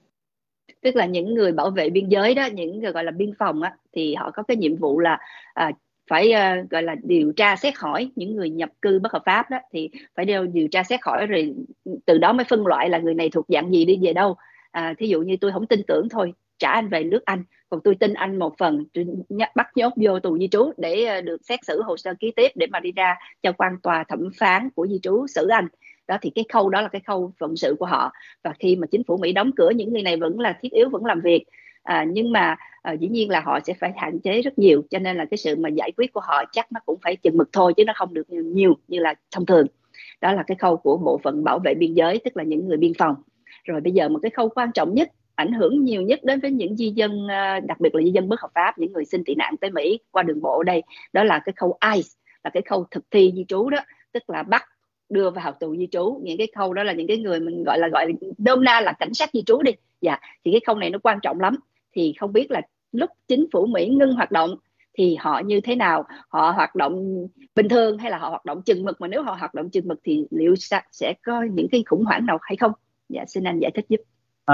Tức là những người bảo vệ biên giới đó, những người gọi là biên phòng á, thì họ có cái nhiệm vụ là phải gọi là điều tra xét hỏi những người nhập cư bất hợp pháp đó, thì phải điều tra xét hỏi rồi từ đó mới phân loại là người này thuộc dạng gì, đi về đâu. Thí dụ như tôi không tin tưởng thôi, trả anh về nước Anh, còn tôi tin anh một phần, tôi bắt nhốt vô tù di trú để được xét xử hồ sơ ký tiếp để mà đi ra cho quan tòa thẩm phán của di trú xử anh. Đó thì cái khâu đó là cái khâu phận sự của họ. Và khi mà chính phủ Mỹ đóng cửa, những người này vẫn là thiết yếu, vẫn làm việc, nhưng mà dĩ nhiên là họ sẽ phải hạn chế rất nhiều, cho nên là cái sự mà giải quyết của họ chắc nó cũng phải chừng mực thôi, chứ nó không được nhiều như là thông thường. Đó là cái khâu của bộ phận bảo vệ biên giới, tức là những người biên phòng. Rồi bây giờ một cái khâu quan trọng nhất, ảnh hưởng nhiều nhất đến với những di dân, đặc biệt là di dân bất hợp pháp, những người xin tị nạn tới Mỹ qua đường bộ đây, đó là cái khâu ICE, là cái khâu thực thi di trú đó, tức là bắt đưa vào tù di trú. Những cái khâu đó là những cái người mình gọi là nôm na là cảnh sát di trú đi. Dạ, thì cái khâu này nó quan trọng lắm. Thì không biết là lúc chính phủ Mỹ ngưng hoạt động thì họ như thế nào, họ hoạt động bình thường hay là họ hoạt động chừng mực, mà nếu họ hoạt động chừng mực thì liệu sẽ có những cái khủng hoảng nào hay không? Dạ, xin anh giải thích giúp.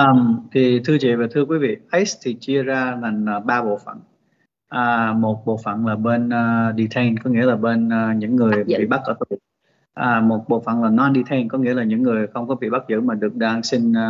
Thì thưa chị và thưa quý vị, ICE thì chia ra thành 3 bộ phận. Một bộ phận là bên detain, có nghĩa là bên những người bị bắt ở tù. Một bộ phận là non-detain, có nghĩa là những người không có bị bắt giữ mà đang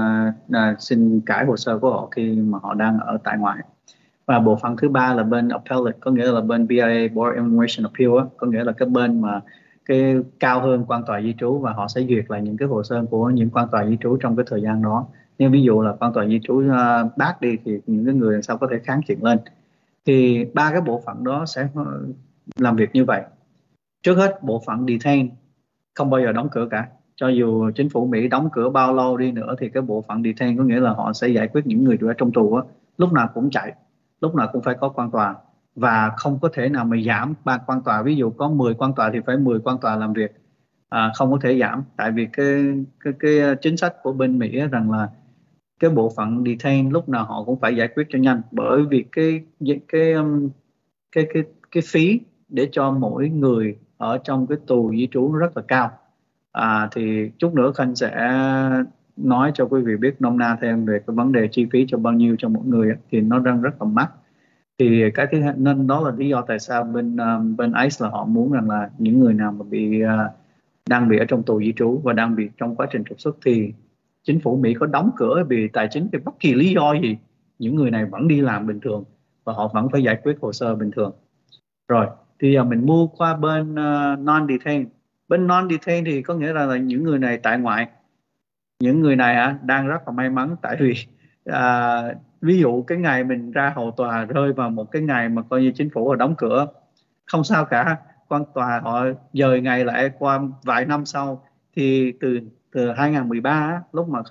xin cải hồ sơ của họ khi mà họ đang ở tại ngoại. Và bộ phận thứ ba là bên appellate, có nghĩa là bên BIA, Board of Immigration Appeal, có nghĩa là cái bên mà cái cao hơn quan tòa di trú, và họ sẽ duyệt lại những cái hồ sơ của những quan tòa di trú trong cái thời gian đó. Nếu ví dụ là quan tòa di trú bác đi thì những cái người làm sao có thể kháng kiện lên. Thì 3 cái bộ phận đó sẽ làm việc như vậy. Trước hết, bộ phận detain không bao giờ đóng cửa cả. Cho dù chính phủ Mỹ đóng cửa bao lâu đi nữa thì cái bộ phận detain, có nghĩa là họ sẽ giải quyết những người ở trong tù lúc nào cũng chạy, lúc nào cũng phải có quan tòa. và không có thể nào mà giảm ba quan tòa. Ví dụ có 10 quan tòa thì phải 10 quan tòa làm việc, không có thể giảm, tại vì cái chính sách của bên Mỹ á, rằng là cái bộ phận detain lúc nào họ cũng phải giải quyết cho nhanh, bởi vì cái phí để cho mỗi người ở trong cái tù di trú rất là cao. Thì chút nữa Khanh sẽ nói cho quý vị biết nôm na thêm về cái vấn đề chi phí cho bao nhiêu cho mỗi người á, thì nó đang rất là mắc. Thì cái thứ hai, nên đó là lý do tại sao bên ICE là họ muốn rằng là những người nào mà đang bị ở trong tù di trú và đang bị trong quá trình trục xuất thì chính phủ Mỹ có đóng cửa vì tài chính thì bất kỳ lý do gì, những người này vẫn đi làm bình thường và họ vẫn phải giải quyết hồ sơ bình thường. Rồi thì giờ mình move qua bên non-detain. Bên non-detain thì có nghĩa là những người này tại ngoại. Những người này đang rất là may mắn, tại vì ví dụ cái ngày mình ra hầu tòa rơi vào một cái ngày mà coi như chính phủ họ đóng cửa, không sao cả, quan tòa họ dời ngày lại qua vài năm sau. Thì từ 2013 lúc mà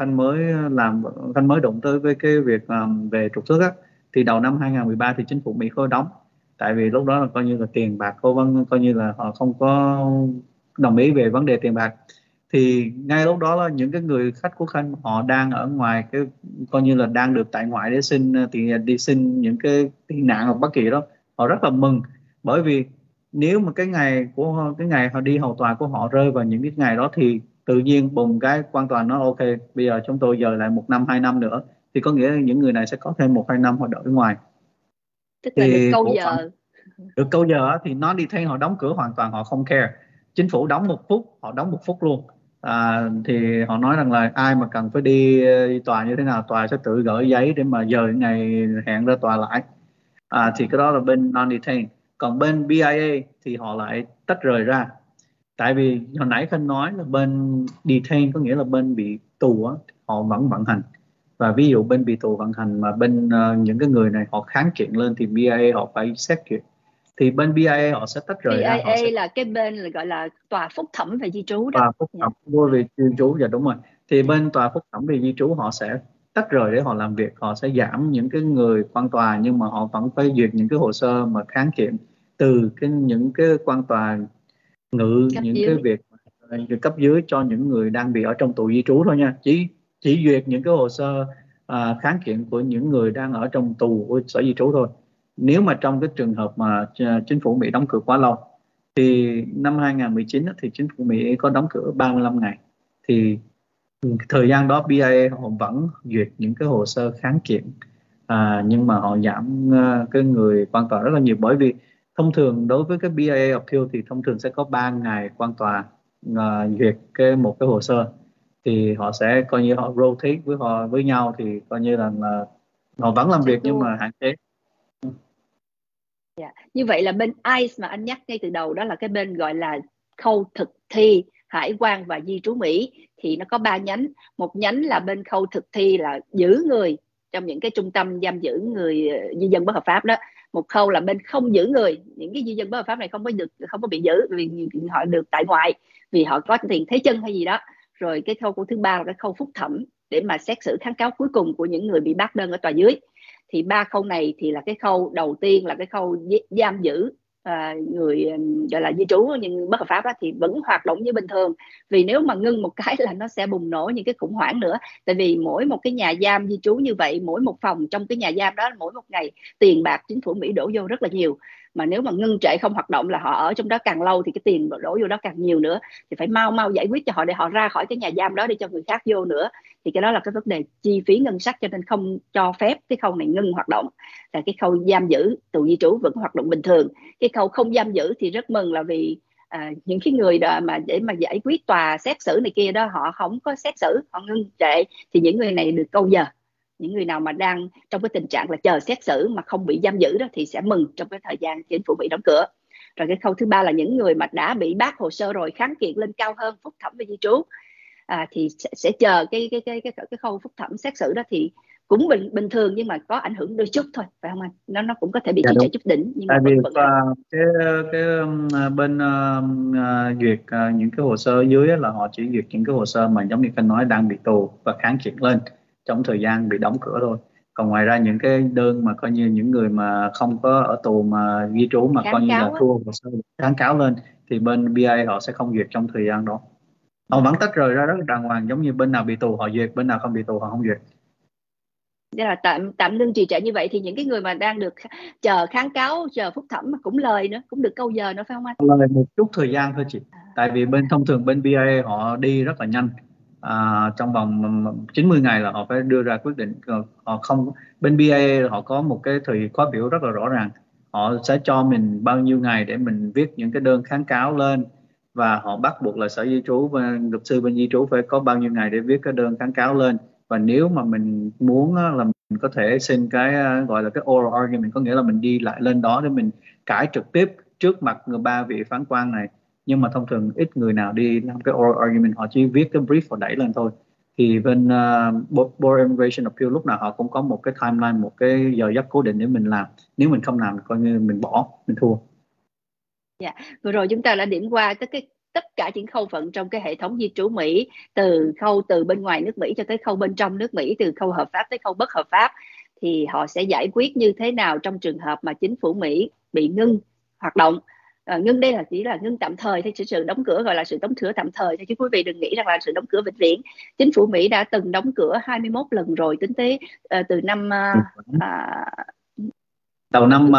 Khanh mới đụng tới với cái việc về trục xuất thì đầu năm 2013 thì chính phủ Mỹ khơi đóng, tại vì lúc đó là coi như là tiền bạc coi như là họ không có đồng ý về vấn đề tiền bạc. Thì ngay lúc đó là những cái người khách của Khanh họ đang ở ngoài cái coi như là đang được tại ngoại để xin đi xin những cái tị nạn hoặc bất kỳ đó, họ rất là mừng, bởi vì nếu mà cái ngày họ đi hầu tòa của họ rơi vào những cái ngày đó thì tự nhiên bùng cái quan tòa nói ok, bây giờ chúng tôi dời lại 1 năm 2 năm nữa, thì có nghĩa là những người này sẽ có thêm 1-2 năm họ đợi ở ngoài, Tức là được câu giờ. Được câu giờ thì nó đi theo họ đóng cửa hoàn toàn, họ không care. Chính phủ đóng 1 phút, họ đóng 1 phút luôn. Thì họ nói rằng là ai mà cần phải đi tòa như thế nào, tòa sẽ tự gửi giấy để mà dời ngày hẹn ra tòa lại. Thì cái đó là bên non-detain. Còn bên BIA thì họ lại tách rời ra. Tại vì hồi nãy Khanh nói là bên detain có nghĩa là bên bị tù họ vẫn vận hành. Và ví dụ bên bị tù vận hành mà bên những cái người này họ kháng kiện lên thì BIA họ phải xét duyệt. Thì bên BIA họ sẽ tách rời ra. BIA là cái bên là gọi là tòa phúc thẩm về di trú đó. Tòa phúc thẩm về di trú, dạ đúng rồi. Thì bên tòa phúc thẩm về di trú họ sẽ tách rời để họ làm việc, họ sẽ giảm những cái người quan tòa, nhưng mà họ vẫn phải duyệt những cái hồ sơ mà kháng kiện từ những cái quan tòa ngự cấp những dưới. cái việc cấp dưới cho những người đang bị ở trong tù di trú thôi nha. Chỉ duyệt những cái hồ sơ kháng kiện của những người đang ở trong tù của sở di trú thôi. Nếu mà trong cái trường hợp mà chính phủ Mỹ đóng cửa quá lâu, thì năm 2019 thì chính phủ Mỹ có đóng cửa 35 ngày, thì thời gian đó BIA họ vẫn duyệt những cái hồ sơ kháng kiện, nhưng mà họ giảm cái người quan tòa rất là nhiều, bởi vì thông thường đối với cái BIA appeal thì thông thường sẽ có 3 ngày quan tòa duyệt một cái hồ sơ, thì họ sẽ coi như họ rotate với nhau, thì coi như là họ vẫn làm việc nhưng mà hạn chế. Như vậy là bên ICE mà anh nhắc ngay từ đầu đó là cái bên gọi là khâu thực thi hải quan và di trú Mỹ, thì nó có 3 nhánh. Một nhánh là bên khâu thực thi là giữ người trong những cái trung tâm giam giữ người di dân bất hợp pháp đó. Một khâu là bên không giữ người, những cái di dân bất hợp pháp này không có bị giữ vì họ được tại ngoại vì họ có tiền thế chân hay gì đó. Rồi cái khâu thứ ba là cái khâu phúc thẩm để mà xét xử kháng cáo cuối cùng của những người bị bác đơn ở tòa dưới. Thì 3 khâu này thì là cái khâu đầu tiên là cái khâu giam giữ người gọi là di trú nhưng bất hợp pháp đó, thì vẫn hoạt động như bình thường, vì nếu mà ngưng một cái là nó sẽ bùng nổ những cái khủng hoảng nữa. Tại vì mỗi một cái nhà giam di trú như vậy, mỗi một phòng trong cái nhà giam đó, mỗi một ngày tiền bạc chính phủ Mỹ đổ vô rất là nhiều, mà nếu mà ngưng trệ không hoạt động là họ ở trong đó càng lâu thì cái tiền đổ vô đó càng nhiều nữa, thì phải mau giải quyết cho họ để họ ra khỏi cái nhà giam đó để cho người khác vô nữa. Thì cái đó là cái vấn đề chi phí ngân sách, cho nên không cho phép cái khâu này ngưng hoạt động. Là cái khâu giam giữ tù di trú vẫn hoạt động bình thường. Cái khâu không giam giữ thì rất mừng là vì những cái người đó mà để mà giải quyết tòa xét xử này kia đó, họ không có xét xử, họ ngưng trệ, thì những người này được câu giờ. Những người nào mà đang trong cái tình trạng là chờ xét xử mà không bị giam giữ đó thì sẽ mừng trong cái thời gian chính phủ bị đóng cửa. Rồi cái khâu thứ ba là những người mà đã bị bác hồ sơ rồi, kháng kiện lên cao hơn phúc thẩm về di trú, thì sẽ chờ cái khâu phúc thẩm xét xử đó, thì cũng bình thường nhưng mà có ảnh hưởng đôi chút thôi, phải không anh? Nó cũng có thể bị trì trệ chút đỉnh, nhưng mà vẫn cái bên duyệt những cái hồ sơ dưới là họ chỉ duyệt những cái hồ sơ mà giống như Khanh nói đang bị tù và kháng kiện lên trong thời gian bị đóng cửa thôi. Còn ngoài ra những cái đơn mà coi như những người mà không có ở tù mà ghi trú mà coi kháng như là cáo á. thua hồ sơ kháng cáo lên thì bên BIA họ sẽ không duyệt trong thời gian đó. Họ vẫn tách rời ra rất là đàng hoàng, giống như bên nào bị tù họ duyệt, bên nào không bị tù họ không duyệt. Tức là tạm ngưng trì trệ như vậy thì những cái người mà đang được chờ kháng cáo, chờ phúc thẩm mà cũng lời nữa, cũng được câu giờ nữa phải không anh? Lời một chút thời gian thôi chị, tại vì thông thường bên BIA họ đi rất là nhanh, trong vòng 90 ngày là họ phải đưa ra quyết định. Họ không, bên BIA họ có một cái thời khóa biểu rất là rõ ràng, họ sẽ cho mình bao nhiêu ngày để mình viết những cái đơn kháng cáo lên, và họ bắt buộc là sở di trú và luật sư bên di trú phải có bao nhiêu ngày để viết cái đơn kháng cáo lên. Và nếu mà mình muốn á, là mình có thể xin cái gọi là cái oral argument, có nghĩa là mình đi lại lên đó để mình cãi trực tiếp trước mặt ba vị phán quan này. Nhưng mà thông thường ít người nào đi làm cái oral argument, họ chỉ viết cái brief và đẩy lên thôi. Thì bên Board Immigration Appeal lúc nào họ cũng có một cái timeline, một cái giờ giấc cố định để mình làm. Nếu mình không làm coi như mình bỏ, mình thua. Dạ, vừa rồi chúng ta đã điểm qua tất cả những khâu phận trong cái hệ thống di trú Mỹ, từ bên ngoài nước Mỹ cho tới khâu bên trong nước Mỹ, từ khâu hợp pháp tới khâu bất hợp pháp, thì họ sẽ giải quyết như thế nào trong trường hợp mà chính phủ Mỹ bị ngưng hoạt động. Ngưng đây là chỉ là ngưng tạm thời thôi, sự đóng cửa gọi là sự đóng cửa tạm thời thôi, chứ quý vị đừng nghĩ rằng là sự đóng cửa vĩnh viễn. Chính phủ Mỹ đã từng đóng cửa 21 lần rồi, tính tới từ năm Đầu năm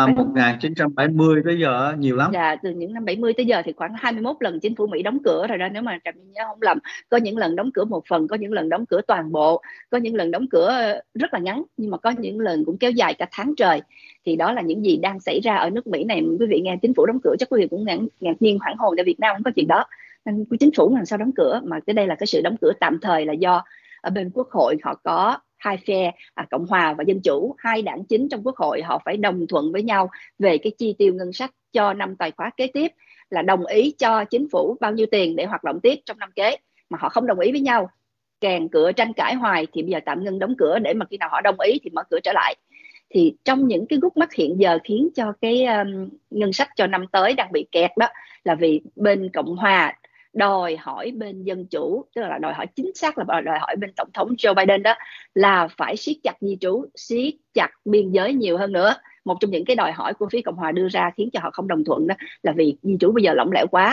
1970 tới giờ nhiều lắm. Dạ, từ những năm 70 tới giờ thì khoảng 21 lần chính phủ Mỹ đóng cửa rồi đó, nếu mà Trà nhớ không lầm. Có những lần đóng cửa một phần, có những lần đóng cửa toàn bộ, có những lần đóng cửa rất là ngắn, nhưng mà có những lần cũng kéo dài cả tháng trời. Thì đó là những gì đang xảy ra ở nước Mỹ này. Quý vị nghe chính phủ đóng cửa chắc quý vị cũng ngạc nhiên hoảng hồn, tại Việt Nam không có chuyện đó. Nên chính phủ làm sao đóng cửa, mà cái đây là cái sự đóng cửa tạm thời là do ở bên Quốc hội họ có hai phe, Cộng hòa và Dân chủ, hai đảng chính trong Quốc hội họ phải đồng thuận với nhau về cái chi tiêu ngân sách cho năm tài khóa kế tiếp, là đồng ý cho chính phủ bao nhiêu tiền để hoạt động tiếp trong năm kế. Mà họ không đồng ý với nhau, kèn cửa tranh cãi hoài, thì bây giờ tạm ngưng đóng cửa để mà khi nào họ đồng ý thì mở cửa trở lại. Thì trong những cái gút mắt hiện giờ khiến cho cái ngân sách cho năm tới đang bị kẹt đó, là vì bên Cộng hòa đòi hỏi bên Dân chủ, tức là đòi hỏi chính xác là đòi hỏi bên Tổng thống Joe Biden đó, là phải siết chặt di trú, siết chặt biên giới nhiều hơn nữa. Một trong những cái đòi hỏi của phía Cộng hòa đưa ra khiến cho họ không đồng thuận đó là vì di trú bây giờ lỏng lẻo quá,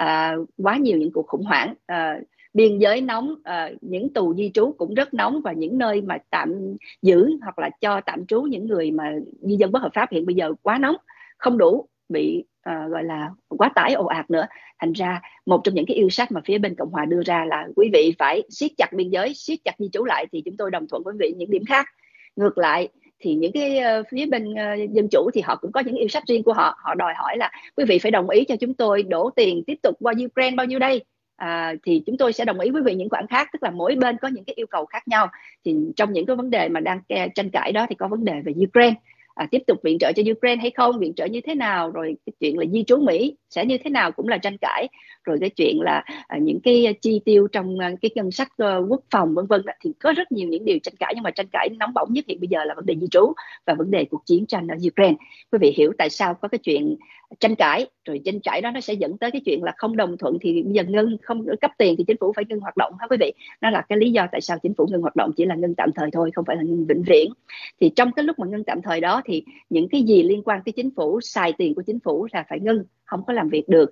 quá nhiều những cuộc khủng hoảng, biên giới nóng, những tù di trú cũng rất nóng, và những nơi mà tạm giữ hoặc là cho tạm trú những người mà di dân bất hợp pháp hiện bây giờ quá nóng, không đủ, bị gọi là quá tải ồ ạt nữa. Thành ra một trong những cái yêu sách mà phía bên Cộng hòa đưa ra là quý vị phải siết chặt biên giới, siết chặt di trú lại, thì chúng tôi đồng thuận với quý vị những điểm khác. Ngược lại thì những cái phía bên Dân chủ thì họ cũng có những yêu sách riêng của họ. Họ đòi hỏi là quý vị phải đồng ý cho chúng tôi đổ tiền tiếp tục qua Ukraine bao nhiêu đây, thì chúng tôi sẽ đồng ý với quý vị những khoản khác. Tức là mỗi bên có những cái yêu cầu khác nhau. Thì trong những cái vấn đề mà đang tranh cãi đó thì có vấn đề về Ukraine, tiếp tục viện trợ cho Ukraine hay không, viện trợ như thế nào, rồi cái chuyện là di trú Mỹ sẽ như thế nào cũng là tranh cãi, rồi cái chuyện là những cái chi tiêu trong cái ngân sách quốc phòng vân vân, thì có rất nhiều những điều tranh cãi. Nhưng mà tranh cãi nóng bỏng nhất hiện bây giờ là vấn đề di trú và vấn đề cuộc chiến tranh ở Ukraine. Quý vị hiểu tại sao có cái chuyện tranh cãi, rồi tranh cãi đó nó sẽ dẫn tới cái chuyện là không đồng thuận thì bây giờ ngưng, không cấp tiền thì chính phủ phải ngưng hoạt động hả quý vị. Nó là cái lý do tại sao chính phủ ngưng hoạt động, chỉ là ngưng tạm thời thôi, không phải là ngưng vĩnh viễn. Thì trong cái lúc mà ngưng tạm thời đó thì những cái gì liên quan tới chính phủ, xài tiền của chính phủ là phải ngưng, không có làm việc được,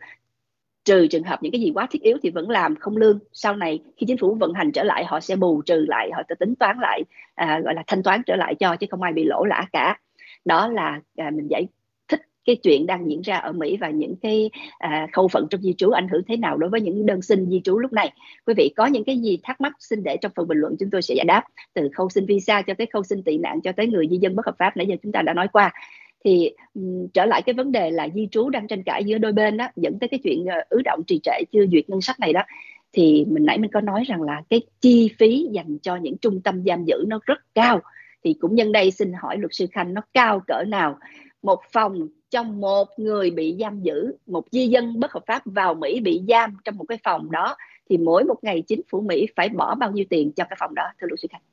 trừ trường hợp những cái gì quá thiết yếu thì vẫn làm không lương. Sau này khi chính phủ vận hành trở lại, họ sẽ bù trừ lại, họ sẽ tính toán lại, gọi là thanh toán trở lại cho, chứ không ai bị lỗ lã cả. Đó là mình giải thích cái chuyện đang diễn ra ở Mỹ và những cái khâu phận trong di trú ảnh hưởng thế nào đối với những đơn xin di trú lúc này. Quý vị có những cái gì thắc mắc xin để trong phần bình luận, chúng tôi sẽ giải đáp, từ khâu xin visa cho tới khâu xin tị nạn cho tới người di dân bất hợp pháp nãy giờ chúng ta đã nói qua. Thì trở lại cái vấn đề là di trú đang tranh cãi giữa đôi bên đó, dẫn tới cái chuyện ứ động trì trệ chưa duyệt ngân sách này đó, thì nãy mình có nói rằng là cái chi phí dành cho những trung tâm giam giữ nó rất cao. Thì cũng nhân đây xin hỏi luật sư Khanh, nó cao cỡ nào? Một phòng trong một người bị giam giữ, một di dân bất hợp pháp vào Mỹ bị giam trong một cái phòng đó, thì mỗi một ngày chính phủ Mỹ phải bỏ bao nhiêu tiền cho cái phòng đó, thưa luật sư Khanh?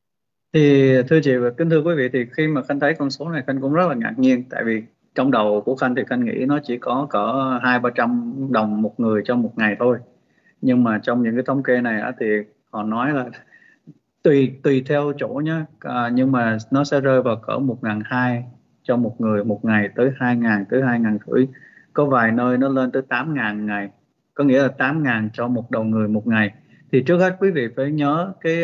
Thì thưa chị và kính thưa quý vị, thì khi mà Khanh thấy con số này Khanh cũng rất là ngạc nhiên, tại vì trong đầu của Khanh thì Khanh nghĩ nó chỉ có cỡ 200-300 đồng một người trong một ngày thôi. Nhưng mà trong những cái thống kê này thì họ nói là tùy tùy theo chỗ nhé, nhưng mà nó sẽ rơi vào cỡ 1.200 cho một người một ngày, tới 2.000 tới 2.500. Có vài nơi nó lên tới 8.000 ngày, có nghĩa là 8.000 cho một đầu người một ngày. Thì trước hết quý vị phải nhớ cái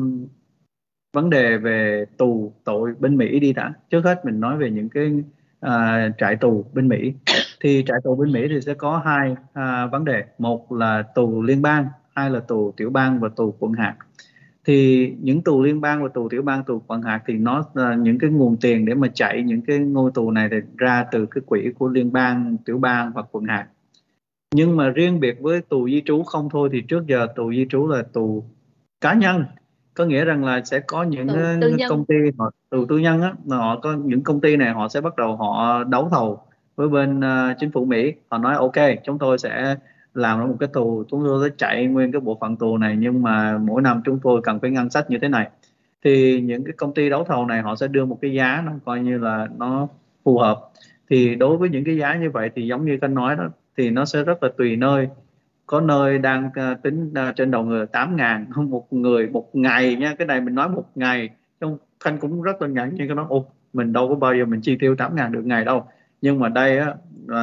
vấn đề về tù tội bên Mỹ đi đã. Trước hết mình nói về những cái trại tù bên Mỹ. Thì trại tù bên Mỹ thì sẽ có hai vấn đề: một là tù liên bang, hai là tù tiểu bang và tù quận hạt. Thì những tù liên bang và tù tiểu bang, tù quận hạt thì nó những cái nguồn tiền để mà chạy những cái ngôi tù này thì ra từ cái quỹ của liên bang, tiểu bang và quận hạt. Nhưng mà riêng biệt với tù di trú không thôi, thì trước giờ tù di trú là tù cá nhân, có nghĩa rằng là sẽ có những Tù tư nhân. công ty, họ tù tư nhân á, mà họ có những công ty này họ sẽ bắt đầu họ đấu thầu với bên chính phủ Mỹ. Họ nói ok, chúng tôi sẽ làm ra một cái tù, chúng tôi sẽ chạy nguyên cái bộ phận tù này, nhưng mà mỗi năm chúng tôi cần phải ngân sách như thế này. Thì những cái công ty đấu thầu này họ sẽ đưa một cái giá nó coi như là nó phù hợp. Thì đối với những cái giá như vậy thì giống như Khanh nói đó, thì nó sẽ rất là tùy nơi. Có nơi đang tính trên đầu người 8.000 một người một ngày nha. Cái này mình nói một ngày, trong Khanh cũng rất là ngạc nhiên, cái nói ô, mình đâu có bao giờ mình chi tiêu 8.000 được ngày đâu. Nhưng mà đây á,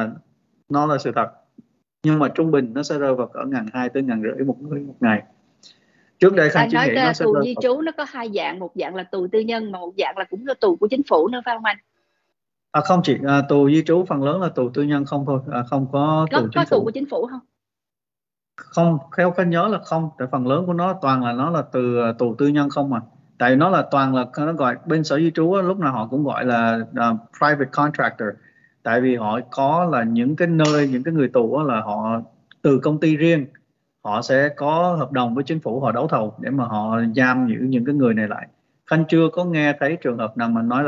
nó là sự thật. Nhưng mà trung bình nó sẽ rơi vào cỡ 1.200 tới 1.500 một người một ngày. Trước đây Khanh Anh chỉ nói nghĩ nó sẽ tù rơi di vào... trú nó có hai dạng, một dạng là tù tư nhân mà một dạng là cũng là tù của chính phủ nữa phải không anh? Không chỉ tù di trú phần lớn là tù tư nhân không thôi, không có tù Có chính tù của phủ. chính phủ không? Không, theo Khanh nhớ là không, tại phần lớn của nó toàn là nó là từ tù tư nhân không mà. Tại nó là toàn là, nó gọi bên sở di trú á, lúc nào họ cũng gọi là private contractor. Tại vì họ có là những cái nơi, những cái người tù á, là họ từ công ty riêng, họ sẽ có hợp đồng với chính phủ, họ đấu thầu để mà họ giam giữ những cái người này lại. Khanh chưa có nghe thấy trường hợp nào mà nói là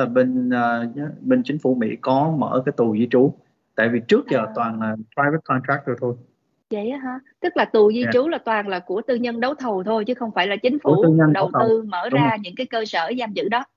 bên chính phủ Mỹ có mở cái tù di trú. Tại vì trước giờ À, toàn là private contractor thôi. vậy á hả? Tức là tù di Yeah. trú là toàn là của tư nhân đấu thầu thôi chứ không phải là chính Của tư phủ nhân đấu đầu thầu, tư mở đúng rồi. ra những cái cơ sở giam giữ đó.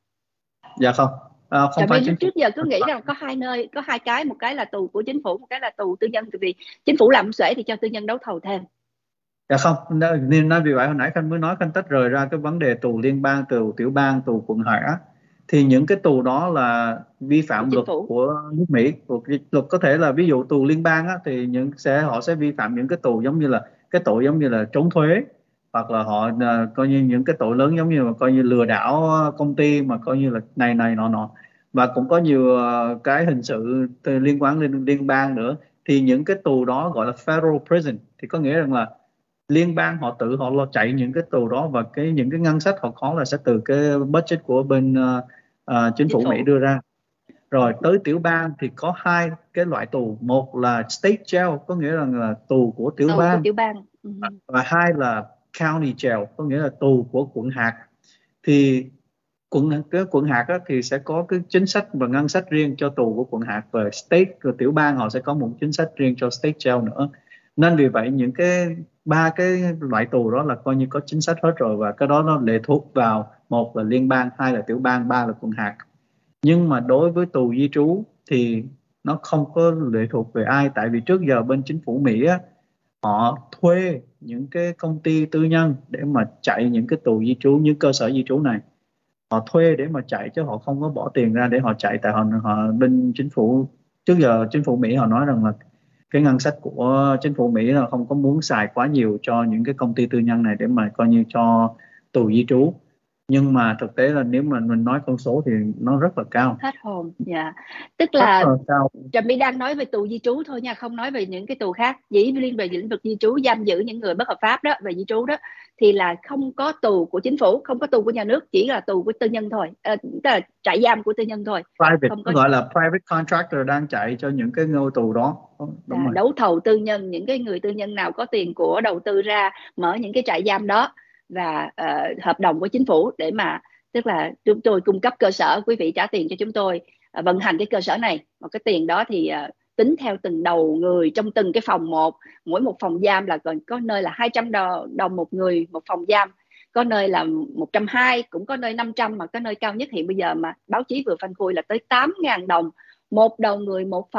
Dạ không, không Trà My phải lúc chính phủ. trước giờ cứ nghĩ rằng có hai nơi, có hai cái, một cái là tù của chính phủ, một cái là tù tư nhân, tại vì chính phủ làm xuể thì cho tư nhân đấu thầu thêm. Dạ không, nên nói vì vậy hồi nãy Khanh mới nói, Khanh tách rời ra cái vấn đề tù liên bang, tù tiểu bang, tù quận huyện á. Thì những cái tù đó là vi Của phạm chính luật phủ. của nước Mỹ. Luật có thể là ví dụ tù liên bang á, thì họ sẽ vi phạm những cái tù giống như là cái tội giống như là trốn thuế, hoặc là họ coi như những cái tội lớn giống như là coi như lừa đảo công ty, mà coi như là này này nọ nọ. Và cũng có nhiều cái hình sự liên quan đến liên bang nữa. Thì những cái tù đó gọi là federal prison, thì có nghĩa rằng là liên bang họ tự họ lo chạy những cái tù đó, và những cái ngân sách họ có là sẽ từ cái budget của bên chính Chính phủ Mỹ phủ. đưa ra. Rồi tới tiểu bang thì có hai cái loại tù: một là state jail, có nghĩa là tù của tiểu Tù của bang, tiểu bang. và hai là county jail, có nghĩa là tù của quận hạt. Thì cái quận hạt á, thì sẽ có cái chính sách và ngân sách riêng cho tù của quận hạt, và state của tiểu bang họ sẽ có một chính sách riêng cho state jail nữa. Nên vì vậy những cái ba cái loại tù đó là coi như có chính sách hết rồi, và cái đó nó lệ thuộc vào một là liên bang, hai là tiểu bang, ba là quận hạt. Nhưng mà đối với tù di trú thì nó không có lệ thuộc về ai, tại vì trước giờ bên chính phủ Mỹ á, họ thuê những cái công ty tư nhân để mà chạy những cái tù di trú, như cơ sở di trú này. Họ thuê để mà chạy chứ họ không có bỏ tiền ra để họ chạy. Tại họ bên chính phủ, trước giờ chính phủ Mỹ họ nói rằng là cái ngân sách của chính phủ Mỹ là không có muốn xài quá nhiều cho những cái công ty tư nhân này để mà coi như cho tù di trú. Nhưng mà thực tế là nếu mà mình nói con số thì nó rất là cao, Hết hồn. Dạ. Tức rất là là cao. Trà My đang nói về tù di trú thôi nha, không nói về những cái tù khác. Chỉ liên về lĩnh vực di trú, giam giữ những người bất hợp pháp đó, về di trú đó, thì là không có tù của chính phủ, không có tù của nhà nước, chỉ là tù của tư nhân thôi, tức là trại giam của tư nhân thôi. Private, Không nó có. gọi là private contractor đang chạy cho những cái ngôi tù đó. Đúng rồi. Đấu thầu tư nhân, những cái người tư nhân nào có tiền của đầu tư ra mở những cái trại giam đó, và hợp đồng với chính phủ để mà, tức là chúng tôi cung cấp cơ sở, quý vị trả tiền cho chúng tôi vận hành cái cơ sở này. Một cái tiền đó thì tính theo từng đầu người trong từng cái phòng một. Mỗi một phòng giam là còn có nơi là 200 đồng một người một phòng giam, có nơi là 120, cũng có nơi 500, mà có nơi cao nhất hiện bây giờ mà báo chí vừa phanh phui là tới 8.000 đồng một đầu người một phòng.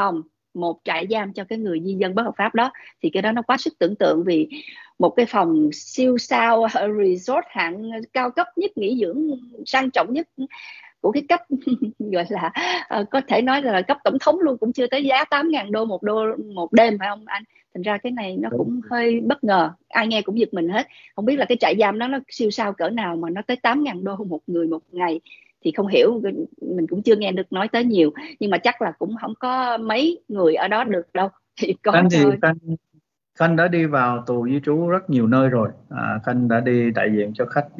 một trại giam cho cái người di dân bất hợp pháp đó, thì cái đó nó quá sức tưởng tượng. Vì một cái phòng siêu sao resort hạng cao cấp nhất, nghỉ dưỡng sang trọng nhất của cái cấp gọi là có thể nói là cấp tổng thống luôn, cũng chưa tới giá 8.000 đô một đêm, phải không anh? Thành ra cái này nó Đúng. cũng hơi bất ngờ, ai nghe cũng giật mình hết. Không biết là cái trại giam đó nó siêu sao cỡ nào mà nó tới 8.000 đô một người một ngày, thì không hiểu, mình cũng chưa nghe được nói tới nhiều, nhưng mà chắc là cũng không có mấy người ở đó được đâu, thì có Khanh thì thôi. Khanh đã đi vào tù di trú rất nhiều nơi rồi. Khanh đã đi đại diện cho khách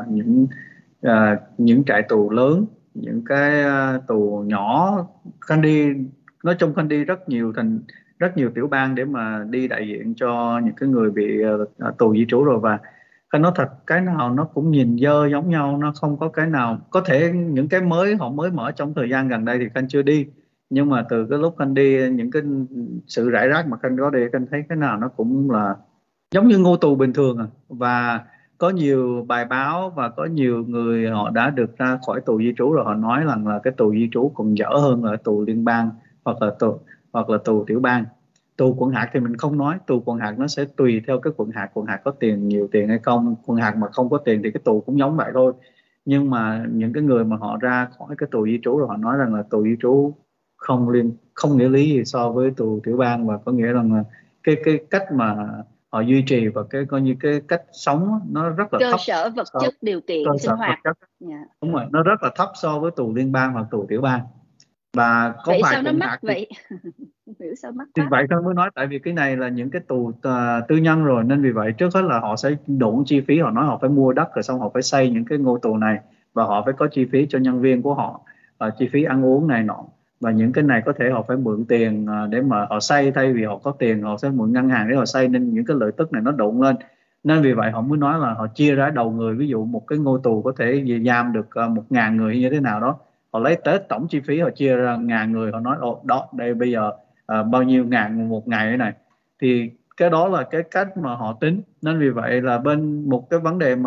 những trại tù lớn, những cái tù nhỏ. Khanh đi, nói chung Khanh đi rất nhiều tiểu bang để mà đi đại diện cho những cái người bị tù di trú rồi. Và Khanh nói thật, cái nào nó cũng nhìn dơ giống nhau, nó không có cái nào, có thể những cái họ mới mở trong thời gian gần đây thì Khanh chưa đi, nhưng mà từ cái lúc Khanh đi, những cái sự rải rác mà Khanh có đi, Khanh thấy cái nào nó cũng là giống như ngôi tù bình thường Và có nhiều bài báo và có nhiều người họ đã được ra khỏi tù di trú rồi, họ nói rằng là cái tù di trú còn dở hơn là tù liên bang hoặc là tù tiểu bang. Tù quận hạt thì mình không nói, tù quận hạt nó sẽ tùy theo cái quận hạt có tiền, nhiều tiền hay không. Quận hạt mà không có tiền thì cái tù cũng giống vậy thôi. Nhưng mà những cái người mà họ ra khỏi cái tù di trú rồi, họ nói rằng là tù di trú không nghĩa lý gì so với tù tiểu bang, và có nghĩa rằng là cái cách mà họ duy trì và cái coi như cái cách sống nó rất là Cơ thấp sở vật so chất, điều cơ kiện sở sinh vật hoạt. chất. Dạ. Đúng rồi, nó rất là thấp so với tù liên bang hoặc tù tiểu bang. Và có Vậy vài sao nó quận mắc hạt vậy? Không hiểu sao mắc thì quá. vậy thôi mới nói, tại vì cái này là những cái tù tư nhân rồi, nên vì vậy trước hết là họ sẽ đụng chi phí, họ nói họ phải mua đất rồi xong họ phải xây những cái ngôi tù này, và họ phải có chi phí cho nhân viên của họ, chi phí ăn uống này nọ. Và những cái này có thể họ phải mượn tiền để mà họ xây, thay vì họ có tiền họ sẽ mượn ngân hàng để họ xây, nên những cái lợi tức này nó đụng lên. Nên vì vậy họ mới nói là họ chia ra đầu người, ví dụ một cái ngôi tù có thể giam được 1.000 người như thế nào đó, họ lấy Tết tổng chi phí họ chia ra 1.000 người, họ nói ồ đó, đây bây giờ bao nhiêu ngàn một ngày thế này, thì cái đó là cái cách mà họ tính. Nên vì vậy là một cái vấn đề mà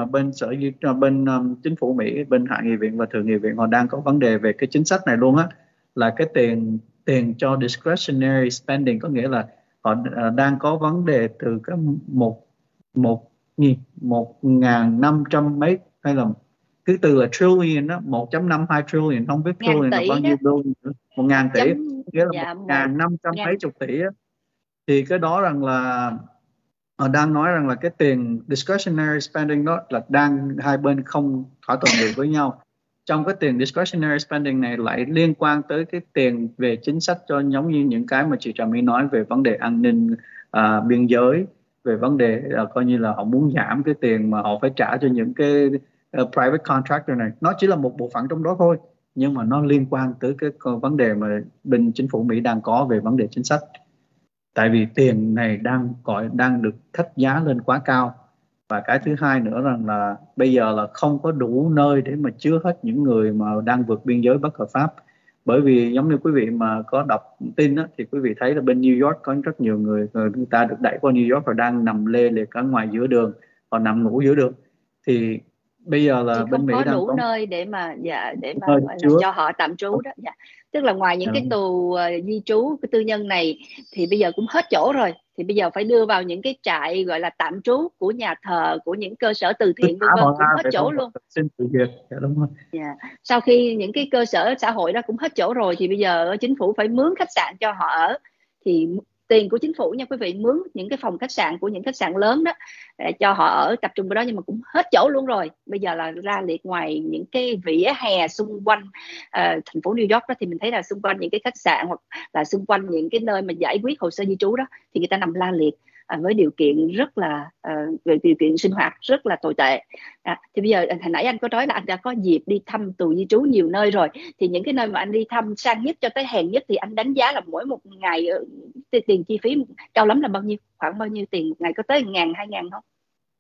bên chính phủ Mỹ, bên hạ nghị viện và thượng nghị viện họ đang có vấn đề về cái chính sách này luôn á, là cái tiền tiền cho discretionary spending, có nghĩa là họ đang có vấn đề từ cái một một một ngàn năm trăm mấy, hay là cái từ là trillion đó, 1.52 trillion, không biết Ngàn trillion là bao tỷ đó. nhiêu đô, 1.000 tỷ, Chấm. nghĩa là một Dạ, ngàn năm trăm mấy ngàn. chục tỷ á. Thì cái đó rằng là họ đang nói rằng là cái tiền discretionary spending đó là hai bên không thỏa thuận được với nhau. Trong cái tiền discretionary spending này lại liên quan tới cái tiền về chính sách, cho giống như những cái mà chị Trà My nói về vấn đề an ninh biên giới, về vấn đề coi như là họ muốn giảm cái tiền mà họ phải trả cho những cái private contractor này. Nó chỉ là một bộ phận trong đó thôi, nhưng mà nó liên quan tới cái vấn đề mà bên chính phủ Mỹ đang có về vấn đề chính sách. Tại vì tiền này đang được thách giá lên quá cao. Và cái thứ hai nữa rằng là bây giờ là không có đủ nơi để mà chứa hết những người mà đang vượt biên giới bất hợp pháp. Bởi vì giống như quý vị mà có đọc tin á, thì quý vị thấy là bên New York có rất nhiều người ta được đẩy qua New York và đang nằm lê liệt ở ngoài giữa đường, họ nằm ngủ giữa đường. Thì bây giờ Chứ là không bên Mỹ có đang đủ có nơi để mà, dạ, để mà nơi gọi là chứa. cho họ tạm trú đó. Dạ. Tức là ngoài những cái tù di trú cái tư nhân này thì bây giờ cũng hết chỗ rồi, thì bây giờ phải đưa vào những cái trại gọi là tạm trú của nhà thờ, của những cơ sở từ Tất thiện cả vân vân, họ cũng ra hết để chỗ không luôn. xin tự duyệt. Dạ, đúng rồi. Dạ. Sau khi những cái cơ sở xã hội đó cũng hết chỗ rồi, thì bây giờ chính phủ phải mướn khách sạn cho họ ở. Thì tiền của chính phủ nha quý vị, mướn những cái phòng khách sạn của những khách sạn lớn đó để cho họ ở tập trung vào đó, nhưng mà cũng hết chỗ luôn rồi. Bây giờ là ra liệt ngoài những cái vỉa hè xung quanh thành phố New York đó, thì mình thấy là xung quanh những cái khách sạn hoặc là xung quanh những cái nơi mà giải quyết hồ sơ di trú đó, thì người ta nằm la liệt với điều kiện rất là về điều kiện sinh hoạt rất là tồi tệ. Thì bây giờ hồi nãy anh có nói là anh đã có dịp đi thăm tù di trú nhiều nơi rồi, thì những cái nơi mà anh đi thăm sang nhất cho tới hèn nhất thì anh đánh giá là mỗi một ngày tiền chi phí cao lắm là bao nhiêu, khoảng bao nhiêu tiền một ngày, có tới 1.000 2.000 không?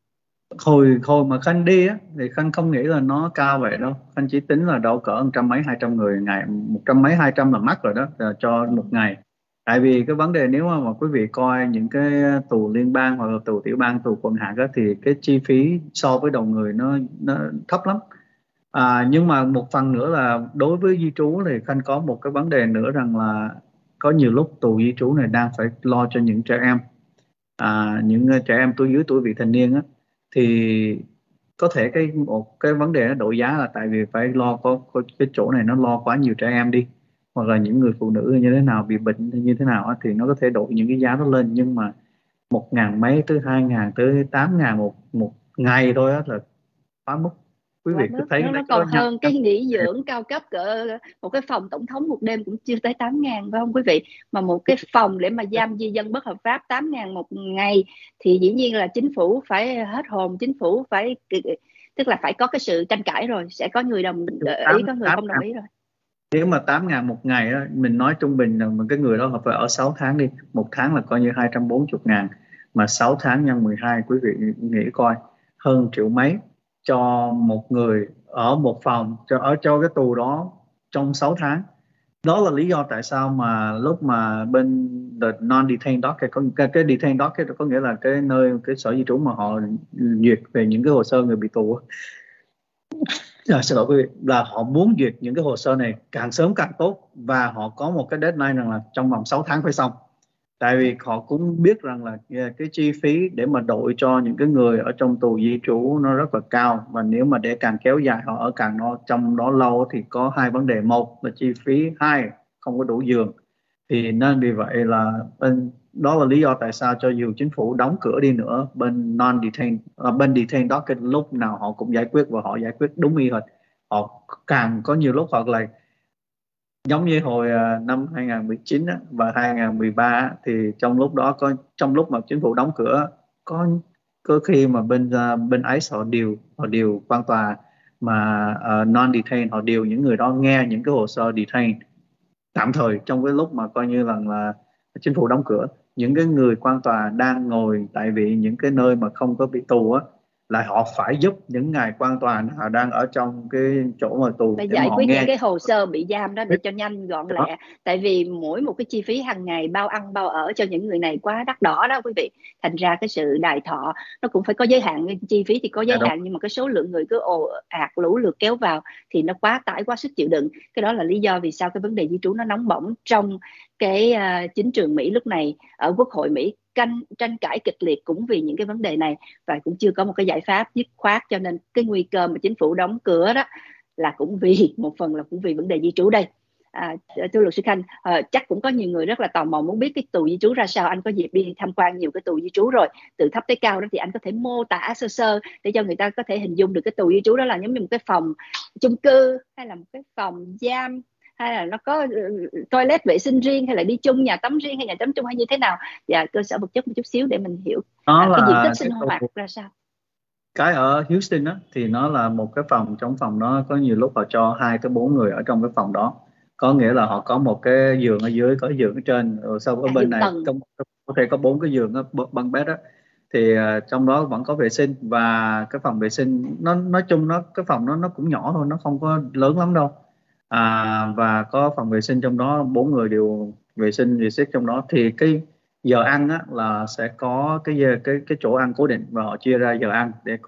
Hồi mà Khanh đi á thì Khanh không nghĩ là nó cao vậy đâu. Khanh chỉ tính là đâu cỡ 100 mấy 200 người ngày, 100 mấy 200 là mắc rồi đó, là cho một ngày. Tại vì cái vấn đề, nếu mà quý vị coi những cái tù liên bang hoặc là tù tiểu bang, tù quận hạt á, thì cái chi phí so với đầu người nó thấp lắm. Nhưng mà một phần nữa là đối với di trú thì Khanh có một cái vấn đề nữa rằng là có nhiều lúc tù di trú này đang phải lo cho những trẻ em, những trẻ em dưới tuổi vị thành niên á, thì có thể một cái vấn đề nó đổi giá là tại vì phải lo có cái chỗ này nó lo quá nhiều trẻ em đi, hoặc là những người phụ nữ như thế nào bị bệnh như thế nào á, thì nó có thể đổi những cái giá nó lên. Nhưng mà 1.000 mấy tới 2.000 tới 8.000 một một ngày thôi á là quá mức. Quý Quá vị cứ mức, thấy nó cái đó còn nhanh. hơn cái nghỉ dưỡng cao cấp cỡ một cái phòng tổng thống một đêm cũng chưa tới 8.000 phải không quý vị? Mà một cái phòng để mà giam di dân bất hợp pháp 8.000 một ngày thì dĩ nhiên là chính phủ phải hết hồn, chính phủ phải, tức là phải có cái sự tranh cãi rồi, sẽ có người đồng ý, có người không đồng ý rồi. Nếu mà 8.000 một ngày á, mình nói trung bình là một cái người đó họ phải ở 6 tháng đi, một tháng là coi như 240.000, mà 6 tháng nhân 12, quý vị nghĩ coi, hơn triệu mấy cho một người ở một phòng, cho cái tù đó trong 6 tháng. Đó là lý do tại sao mà lúc mà bên the non-detained docket, cái detained docket có nghĩa là cái nơi, cái sở di trú mà họ duyệt về những cái hồ sơ người bị tù á. Xin lỗi quý vị, là họ muốn duyệt những cái hồ sơ này càng sớm càng tốt, và họ có một cái deadline rằng là trong vòng 6 tháng phải xong. Tại vì họ cũng biết rằng là cái chi phí để mà đổi cho những cái người ở trong tù di trú nó rất là cao, và nếu mà để càng kéo dài họ ở càng trong đó lâu thì có hai vấn đề: một là chi phí, hai không có đủ giường. Thì nên vì vậy là đó là lý do tại sao cho dù chính phủ đóng cửa đi nữa, bên bên detained docket lúc nào họ cũng giải quyết, và họ giải quyết đúng y hệt. Họ càng có nhiều lúc hoặc là giống như hồi năm 2019 á, và 2013 á, thì trong lúc mà chính phủ đóng cửa, có khi mà bên ICE họ điều quan tòa mà non-detained, họ điều những người đó nghe những cái hồ sơ detained tạm thời trong cái lúc mà coi như là chính phủ đóng cửa. Những cái người quan tòa đang ngồi tại vì những cái nơi mà không có bị tù á, là họ phải giúp những ngài quan tòa nào đang ở trong cái chỗ mà tù Phải để mà giải họ quyết những nghe. cái hồ sơ bị giam đó để cho nhanh gọn lẹ, tại vì mỗi một cái chi phí hàng ngày bao ăn bao ở cho những người này quá đắt đỏ đó quý vị. Thành ra cái sự đài thọ nó cũng phải có giới hạn, chi phí thì có giới hạn, nhưng mà cái số lượng người cứ ồ ạt lũ lượt kéo vào thì nó quá tải, quá sức chịu đựng. Cái đó là lý do vì sao cái vấn đề di trú nó nóng bỏng trong cái chính trường Mỹ lúc này. Ở Quốc hội Mỹ tranh cãi kịch liệt cũng vì những cái vấn đề này, và cũng chưa có một cái giải pháp dứt khoát. Cho nên cái nguy cơ mà chính phủ đóng cửa đó là cũng vì một phần là cũng vì vấn đề di trú đây. Thưa luật sư Khanh, chắc cũng có nhiều người rất là tò mò muốn biết cái tù di trú ra sao. Anh có dịp đi tham quan nhiều cái tù di trú rồi, từ thấp tới cao đó, thì anh có thể mô tả sơ sơ để cho người ta có thể hình dung được cái tù di trú đó là giống như một cái phòng chung cư, hay là một cái phòng giam, hay là nó có toilet vệ sinh riêng, hay là đi chung nhà tắm riêng, hay nhà tắm chung, hay như thế nào, và cơ sở vật chất một chút xíu để mình hiểu Nó cái diện là tích sinh hoạt ra sao. cái ở Houston á, thì nó là một cái phòng, trong phòng đó có nhiều lúc họ cho 2 tới 4 người ở trong cái phòng đó. Có nghĩa là họ có một cái giường ở dưới, có giường ở trên, rồi sau ở bên Giường này tầng. có thể có 4 cái giường á, bunk bed á. Thì trong đó vẫn có vệ sinh, và cái phòng vệ sinh nó nói chung cái phòng nó cũng nhỏ thôi, nó không có lớn lắm đâu. Và có phòng vệ sinh trong đó 4 người đều vệ sinh vệ sinh trong đó. Thì cái giờ ăn á, là sẽ có cái chỗ ăn cố định, và họ chia ra giờ ăn để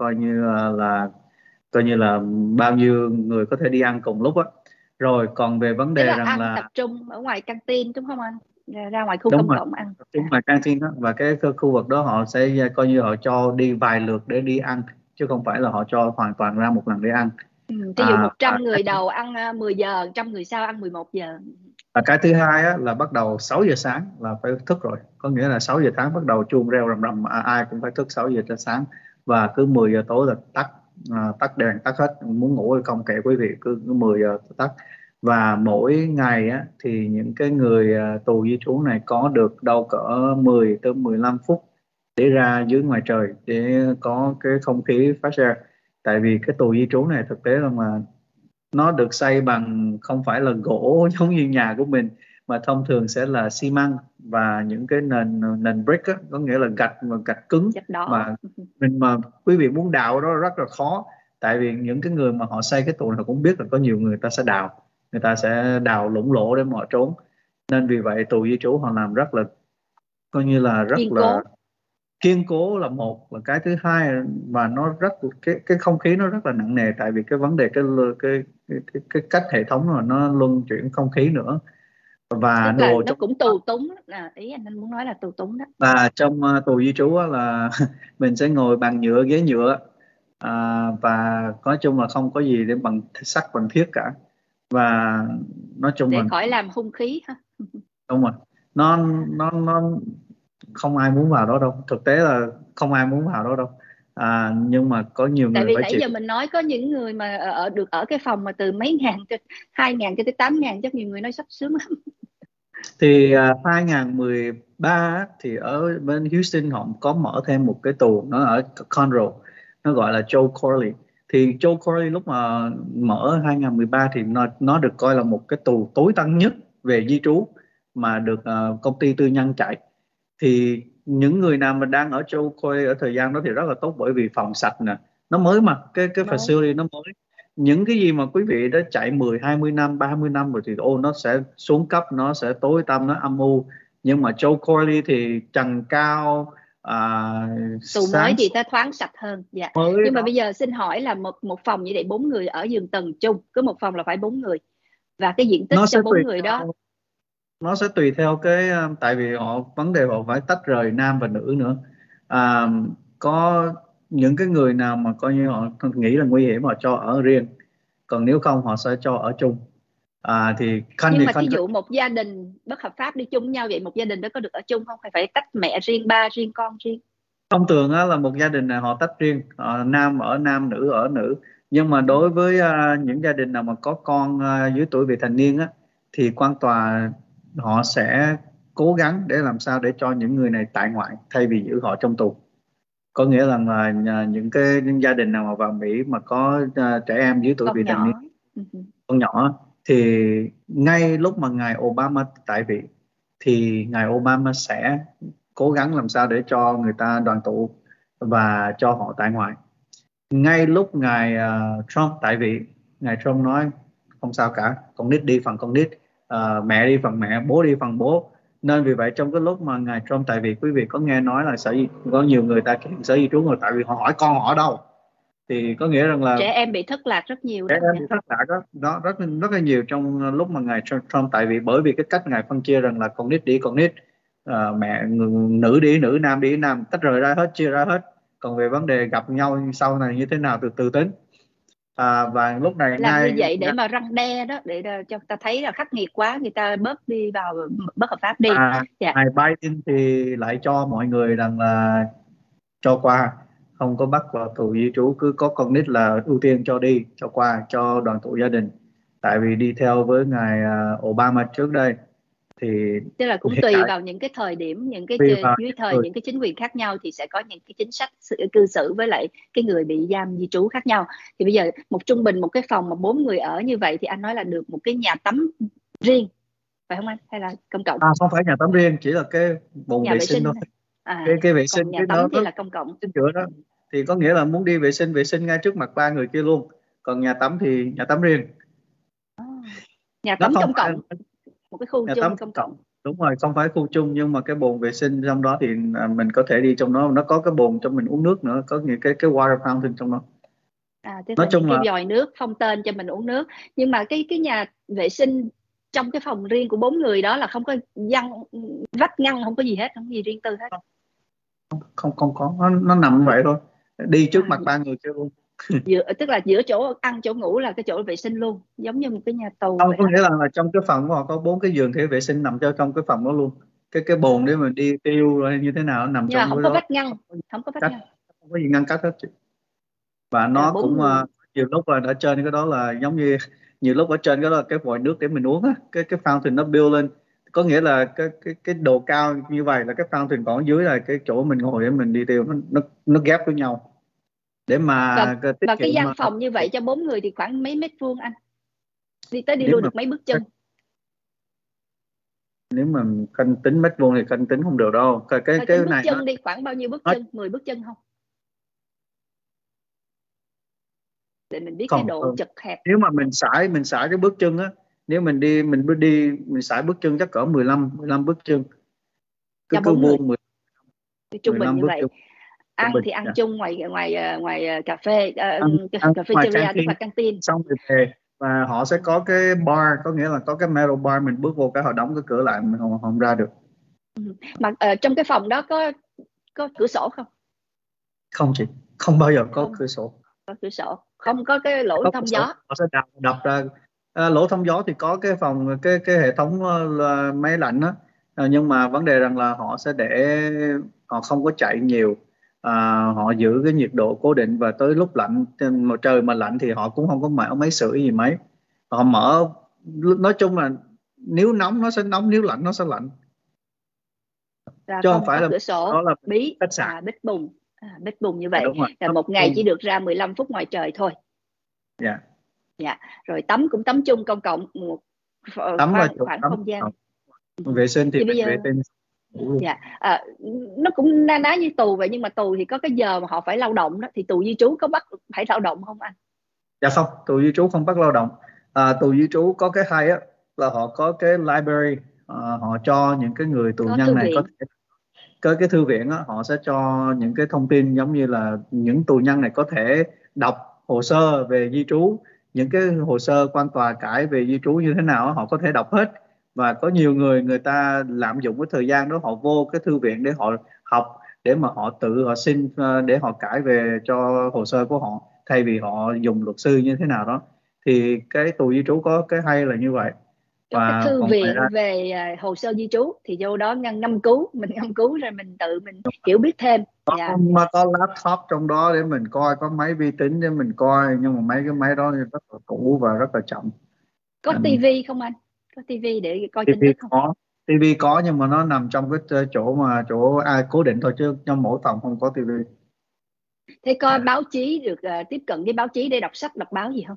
coi như là bao nhiêu người có thể đi ăn cùng lúc á. Rồi còn về vấn Tức đề là rằng ăn tập là trung ở ngoài căng tin đúng không anh? Ra ngoài khu đúng công rồi, cộng ăn. đúng là canteen đó, và cái khu vực đó họ sẽ coi như họ cho đi vài lượt để đi ăn, chứ không phải là họ cho hoàn toàn ra một lần để ăn. Ví dụ Và 100 người đầu ăn 10 giờ, 100 người sau ăn 11 giờ. cái thứ hai á, là bắt đầu 6 giờ sáng là phải thức rồi, có nghĩa là 6 giờ sáng bắt đầu chuông reo rầm rầm, ai cũng phải thức 6 giờ sáng, và cứ 10 giờ tối là tắt đèn, tắt hết, muốn ngủ hay không kệ quý vị, cứ 10 giờ tắt. Và mỗi ngày á, thì những cái người tù di trú này có được đâu cỡ 10 tới 15 phút để ra dưới ngoài trời để có cái không khí fresh air. Tại vì cái tù di trú này thực tế là mà nó được xây bằng, không phải là gỗ giống như nhà của mình, mà thông thường sẽ là xi măng và những cái nền nền brick á, có nghĩa là gạch cứng. Chất đỏ. Mà quý vị muốn đào đó rất là khó, tại vì những cái người mà họ xây cái tù này cũng biết là có nhiều người ta sẽ đào lũng lỗ để mà họ trốn. Nên vì vậy tù di trú họ làm rất là, coi như là rất Kiên là cố. kiên cố là một, và cái thứ hai, và nó rất cái không khí nó rất là nặng nề, tại vì cái vấn đề cái cách hệ thống là nó luân chuyển không khí nữa. và Tức là đồ nó trong cũng tù túng, là ý anh muốn nói là tù túng đó. và trong tù di trú á là mình sẽ ngồi bàn nhựa, ghế nhựa, và nói chung là không có gì để bằng sắt bằng thiết cả, và nói chung Để là khỏi làm hung khí ha. đúng rồi, nó không ai muốn vào đó đâu, thực tế là không ai muốn vào đó đâu, nhưng mà có nhiều Tại người vì phải nãy chịu. giờ mình nói có những người mà được ở cái phòng mà từ mấy ngàn cho 2.000 cho tới 8.000, chắc nhiều người nói sắp sướng lắm. Thì 2013 á, thì ở bên Houston họ có mở thêm một cái tù, nó ở Conroe, nó gọi là Joe Corley. Thì Joe Corley lúc mà mở 2013 thì nó được coi là một cái tù tối tăm nhất về di trú mà được công ty tư nhân chạy. Thì những người nào mà đang ở Joe Corley ở thời gian đó thì rất là tốt, bởi vì phòng sạch nè, nó mới mà cái Mới. facility nó mới. Những cái gì mà quý vị đã chạy 10 20 năm 30 năm rồi thì nó sẽ xuống cấp, nó sẽ tối tăm, nó âm u. Nhưng mà Joe Corley thì trần cao, Tù mới sáng thì sủa, ta thoáng sạch hơn. Dạ. mới Nhưng mà đó. bây giờ xin hỏi là một phòng như vậy 4 người ở giường tầng chung, cứ một phòng là phải 4 người, và cái diện tích nó cho sẽ 4 tùy người đó. theo nó sẽ tùy theo cái tại vì vấn đề họ phải tách rời nam và nữ nữa. à, có những cái người nào mà coi như họ nghĩ là nguy hiểm họ cho ở riêng, còn nếu không họ sẽ cho ở chung. Thì khanh Nhưng thì mà thí khanh dụ một gia đình bất hợp pháp đi chung với nhau, vậy một gia đình đó có được ở chung không, hay phải tách mẹ riêng, ba riêng, con riêng? thông thường á, là một gia đình này họ tách riêng, nam ở nam, nữ ở nữ. Nhưng mà đối với những gia đình nào mà có con dưới tuổi vị thành niên á, thì quan tòa họ sẽ cố gắng để làm sao để cho những người này tại ngoại thay vì giữ họ trong tù. Có nghĩa là những gia đình nào mà vào Mỹ mà có trẻ em dưới tuổi vị Con thành niên, nhỏ. con nhỏ, thì ngay lúc mà ngài Obama tại vị thì ngài Obama sẽ cố gắng làm sao để cho người ta đoàn tụ và cho họ tại ngoại. Ngay lúc ngài Trump tại vị, ngài Trump nói không sao cả, con nít đi phần con nít, mẹ đi phần mẹ, bố đi phần bố. Nên vì vậy trong cái lúc mà ngài Trump tại vị, quý vị có nghe nói là có nhiều người ta kiện sở di trú rồi, tại vì họ hỏi con họ đâu, thì có nghĩa rằng là Trẻ em bị thất lạc rất nhiều trẻ đó. em Dạ. bị thất lạc đó rất rất là nhiều trong lúc mà ngài Trump tại vị, bởi vì cái cách ngài phân chia rằng là con nít đi con nít, mẹ nữ đi nữ, nam đi nam, tách rời ra hết, chia ra hết. Còn về vấn đề gặp nhau sau này như thế nào từ từ tính. Và lúc này Làm như ngay, vậy để mà răn đe đó, để cho ta thấy là khắc nghiệt quá, người ta bớt đi vào bất hợp pháp đi. Dạ. ngài Biden thì lại cho mọi người rằng là cho qua, không có bắt vào tù di trú, cứ có con nít là ưu tiên cho đi, cho qua, cho đoàn tụ gia đình. Tại vì đi theo với ngài Obama trước đây thì Tức là cũng hiện tùy tại vào những cái thời điểm, những cái tùy vào dưới thời người. những cái chính quyền khác nhau thì sẽ có những cái chính sách cư xử với lại cái người bị giam di trú khác nhau. Thì bây giờ trung bình một cái phòng mà 4 người ở như vậy thì anh nói là được một cái nhà tắm riêng, phải không anh, hay là công cộng? Không phải nhà tắm riêng, chỉ là cái bồn Nhà vệ vệ sinh thôi. sinh. Cái vệ Còn sinh nhà cái tắm đó thì nó là công cộng. chính giữa đó, thì có nghĩa là muốn đi vệ sinh ngay trước mặt ba người kia luôn. Còn nhà tắm thì nhà tắm riêng. Nhà Nó tắm không công phải cộng, một cái khu nhà tắm chung công cộng. đúng rồi, không phải khu chung, nhưng mà cái bồn vệ sinh trong đó thì mình có thể đi trong đó, nó có cái bồn cho mình uống nước nữa, có những cái water fountain trong đó. Tức Nói là những chung cái là vòi nước phong tên cho mình uống nước. Nhưng mà cái nhà vệ sinh trong cái phòng riêng của 4 người đó là không có vách ngăn, không có gì hết, không có gì riêng tư hết. không không có, nó nằm vậy thôi, đi trước mặt À, ba người kia luôn. tức là giữa chỗ ăn chỗ ngủ là cái chỗ vệ sinh luôn, giống như một cái nhà tù Không, vậy có hả? nghĩa là trong cái phòng của họ có 4 cái giường thể vệ sinh nằm trong cái phòng đó luôn. Cái bồn để mình đi tiêu rồi như thế nào nó nằm Nhưng mà trong không cái có đó. vách ngăn. Không có vách Cách ngăn. không có gì ngăn cách hết. Và Rồi nó 4 cũng người. nhiều lúc là ở trên cái đó là giống như, nhiều lúc ở trên cái đó là cái vòi nước để mình uống á, cái fountain nó build lên, có nghĩa là cái độ cao như vậy là cái fountain, còn ở dưới là cái chỗ mình ngồi để mình đi tiêu, nó ghép với nhau để và mà tiết và cái kiệm gian phòng như vậy cho 4 người thì khoảng mấy mét vuông anh? Đi tới đi nếu lui mà được mấy bước chân? nếu mà canh tính mét vuông thì canh tính không được đâu. Cái Thôi cái tính bước này chân đi, khoảng bao nhiêu bước nó chân, 10 bước chân không, để mình biết cái không độ hơn. chật hẹp. Nếu mà mình xải cái bước chân á, nếu mình xải bước chân chắc cỡ 15 bước chân, cứ Cho cứ 4 người vuông trung bình 15 như bước vậy. chân trung Ăn bình. thì ăn chung ngoài ngoài ngoài cà phê, ăn, ăn cafeteria, ngoài tức canteen là căng tin. xong rồi về, và họ sẽ có cái bar, có nghĩa là có cái metal bar, mình bước vô cái họ đóng cái cửa lại, mình không ra được. Mà trong cái phòng đó có cửa sổ không? Không chị, không bao giờ có Không cửa sổ. có cửa sổ, không có cái lỗ Có cửa thông sổ gió. họ sẽ đập ra. Lỗ thông gió thì có cái phòng, cái hệ thống là máy lạnh đó. Nhưng mà vấn đề rằng là họ sẽ để, họ không có chạy nhiều. Họ giữ cái nhiệt độ cố định, và tới lúc lạnh, mà trời mà lạnh thì họ cũng không có mở máy sưởi gì mấy. Họ mở, nói chung là nếu nóng nó sẽ nóng, nếu lạnh nó sẽ lạnh, Là chứ không không phải có là cửa đó sổ, là bí khách sạn. bít bùng. Bít bùng như vậy Đúng rồi, là nó một ngày bùng. chỉ được ra 15 phút ngoài trời thôi. Dạ. Dạ. Rồi tắm cũng tắm chung công cộng một Tắm là chỗ khoảng tắm. không gian. Vệ sinh thì Thì bây mình vệ giờ sinh ngủ luôn. dạ nó cũng na ná như tù vậy, nhưng mà tù thì có cái giờ mà họ phải lao động đó, thì tù di trú có bắt phải lao động không anh? Dạ không, tù di trú không bắt lao động. Tù di trú có cái hay á, là họ có cái library. Họ cho những cái người tù Có nhân thư này có viện. thể, có cái thư viện á, họ sẽ cho những cái thông tin, giống như là những tù nhân này có thể đọc hồ sơ về di trú, những cái hồ sơ quan tòa cãi về di trú như thế nào á, họ có thể đọc hết. Và có nhiều người, người ta lạm dụng cái thời gian đó, họ vô cái thư viện để họ học, để mà họ tự họ xin, để họ cãi về cho hồ sơ của họ, thay vì họ dùng luật sư như thế nào đó. Thì cái tù di trú có cái hay là như vậy. Có cái Và thư còn ngoài ra, viện về hồ sơ di trú, thì vô đó ngâm cứu, mình ngâm cứu rồi mình tự mình hiểu biết thêm. Dạ. có laptop trong đó để mình coi, có máy vi tính để mình coi, nhưng mà mấy cái máy đó rất là cũ và rất là chậm. Có tivi không anh? Có tivi để coi tin TV tức không? có, TV có, nhưng mà nó nằm trong cái chỗ mà chỗ ai cố định thôi, chứ trong mỗi phòng không có TV. Thế có báo chí được tiếp cận với báo chí để đọc sách đọc báo gì không?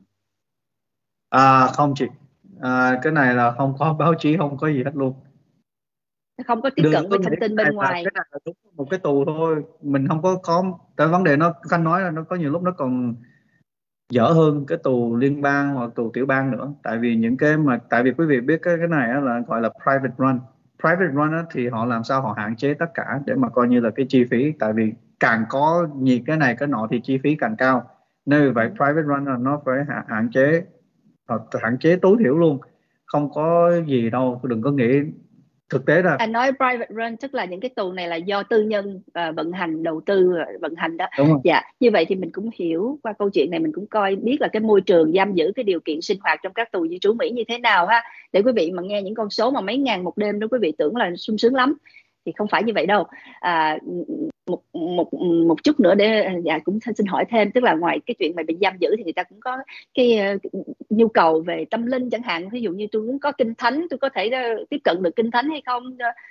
Không chị, cái này là không có báo chí, không có gì hết luôn. Không có tiếp Được, cận với tôi nghĩ thông tin bên ngoài. cái này là đúng một cái tù thôi, mình không có tại vấn đề nó, Khanh nói là nó có nhiều lúc nó còn dở hơn cái tù liên bang hoặc tù tiểu bang nữa. Tại vì những cái mà, tại vì quý vị biết cái này á là gọi là private run. Private run á, thì họ làm sao họ hạn chế tất cả để mà coi như là cái chi phí, tại vì càng có nhiều cái này cái nọ thì chi phí càng cao, nên vì vậy private run là nó phải hạn chế, hạn chế tối thiểu luôn, không có gì đâu, đừng có nghĩ. Thực tế là Anh nói private run tức là những cái tù này là do tư nhân vận hành, đầu tư vận hành đó. đúng không? Dạ, như vậy thì mình cũng hiểu qua câu chuyện này, mình cũng coi biết là cái môi trường giam giữ, cái điều kiện sinh hoạt trong các tù di trú Mỹ như thế nào ha. Để quý vị mà nghe những con số mà mấy ngàn một đêm đó, quý vị tưởng là sung sướng lắm, thì không phải như vậy đâu. à, một một một chút nữa để dạ cũng xin hỏi thêm, tức là ngoài cái chuyện mà bị giam giữ thì người ta cũng có cái nhu cầu về tâm linh chẳng hạn. Ví dụ như tôi muốn có kinh thánh, tôi có thể tiếp cận được kinh thánh hay không?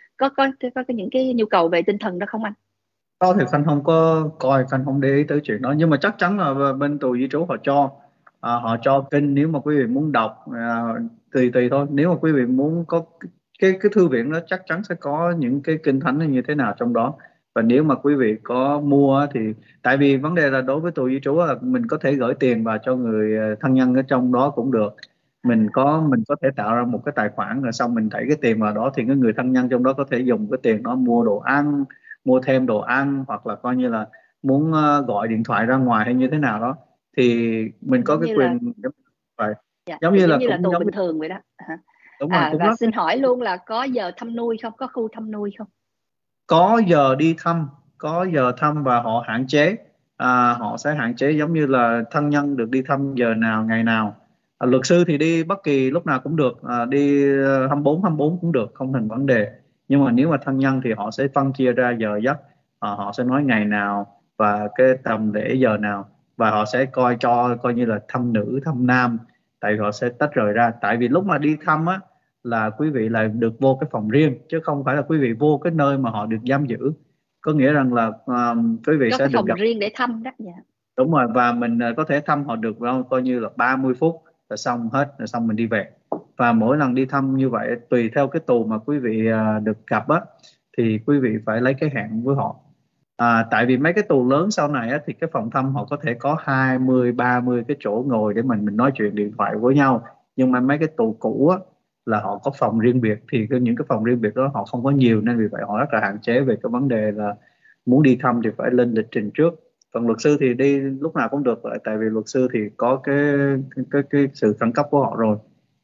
Có những cái nhu cầu về tinh thần đó không anh? Có thì Khanh không có coi, Khanh không để ý tới chuyện đó, nhưng mà chắc chắn là bên tù di trú họ cho, họ cho kinh nếu mà quý vị muốn đọc. Tùy tùy thôi, nếu mà quý vị muốn có cái thư viện đó chắc chắn sẽ có những cái kinh thánh như thế nào trong đó. Và nếu mà quý vị có mua á thì, tại vì vấn đề là đối với tù di trú là mình có thể gửi tiền vào cho người thân nhân ở trong đó cũng được. Mình có thể tạo ra một cái tài khoản, rồi xong mình đẩy cái tiền vào đó, thì cái người thân nhân trong đó có thể dùng cái tiền đó mua đồ ăn, mua thêm đồ ăn, hoặc là coi như là muốn gọi điện thoại ra ngoài hay như thế nào đó, thì mình có Giống cái như là quyền giống vậy. dạ, Giống thì như giống là như là cũng tù giống như, bình thường vậy đó. đúng rồi, cũng Và rất xin hỏi luôn là có giờ thăm nuôi không, có khu thăm nuôi không? có giờ đi thăm, có giờ thăm, và họ hạn chế. Họ sẽ hạn chế, giống như là thân nhân được đi thăm giờ nào, ngày nào. Luật sư thì đi bất kỳ lúc nào cũng được, đi 24 cũng được, không thành vấn đề. Nhưng mà nếu mà thân nhân thì họ sẽ phân chia ra giờ giấc. Họ sẽ nói ngày nào và cái tầm để giờ nào, và họ sẽ coi cho coi như là thăm nữ thăm nam, tại vì họ sẽ tách rời ra. Tại vì lúc mà đi thăm á, là quý vị lại được vô cái phòng riêng, chứ không phải là quý vị vô cái nơi mà họ được giam giữ. Có nghĩa rằng là quý vị Có sẽ cái được phòng gặp. riêng để thăm đó. Dạ. Đúng rồi, và mình có thể thăm họ được coi như là 30 phút là xong hết, rồi xong mình đi về. Và mỗi lần đi thăm như vậy, tùy theo cái tù mà quý vị được gặp á, thì quý vị phải lấy cái hẹn với họ. Tại vì mấy cái tù lớn sau này á, thì cái phòng thăm họ có thể có 20, 30 cái chỗ ngồi để mình nói chuyện điện thoại với nhau. Nhưng mà mấy cái tù cũ á, là họ có phòng riêng biệt, thì những cái phòng riêng biệt đó họ không có nhiều, nên vì vậy họ rất là hạn chế về cái vấn đề là muốn đi thăm thì phải lên lịch trình trước. Còn luật sư thì đi lúc nào cũng được, tại vì luật sư thì có cái sự khẩn cấp của họ rồi.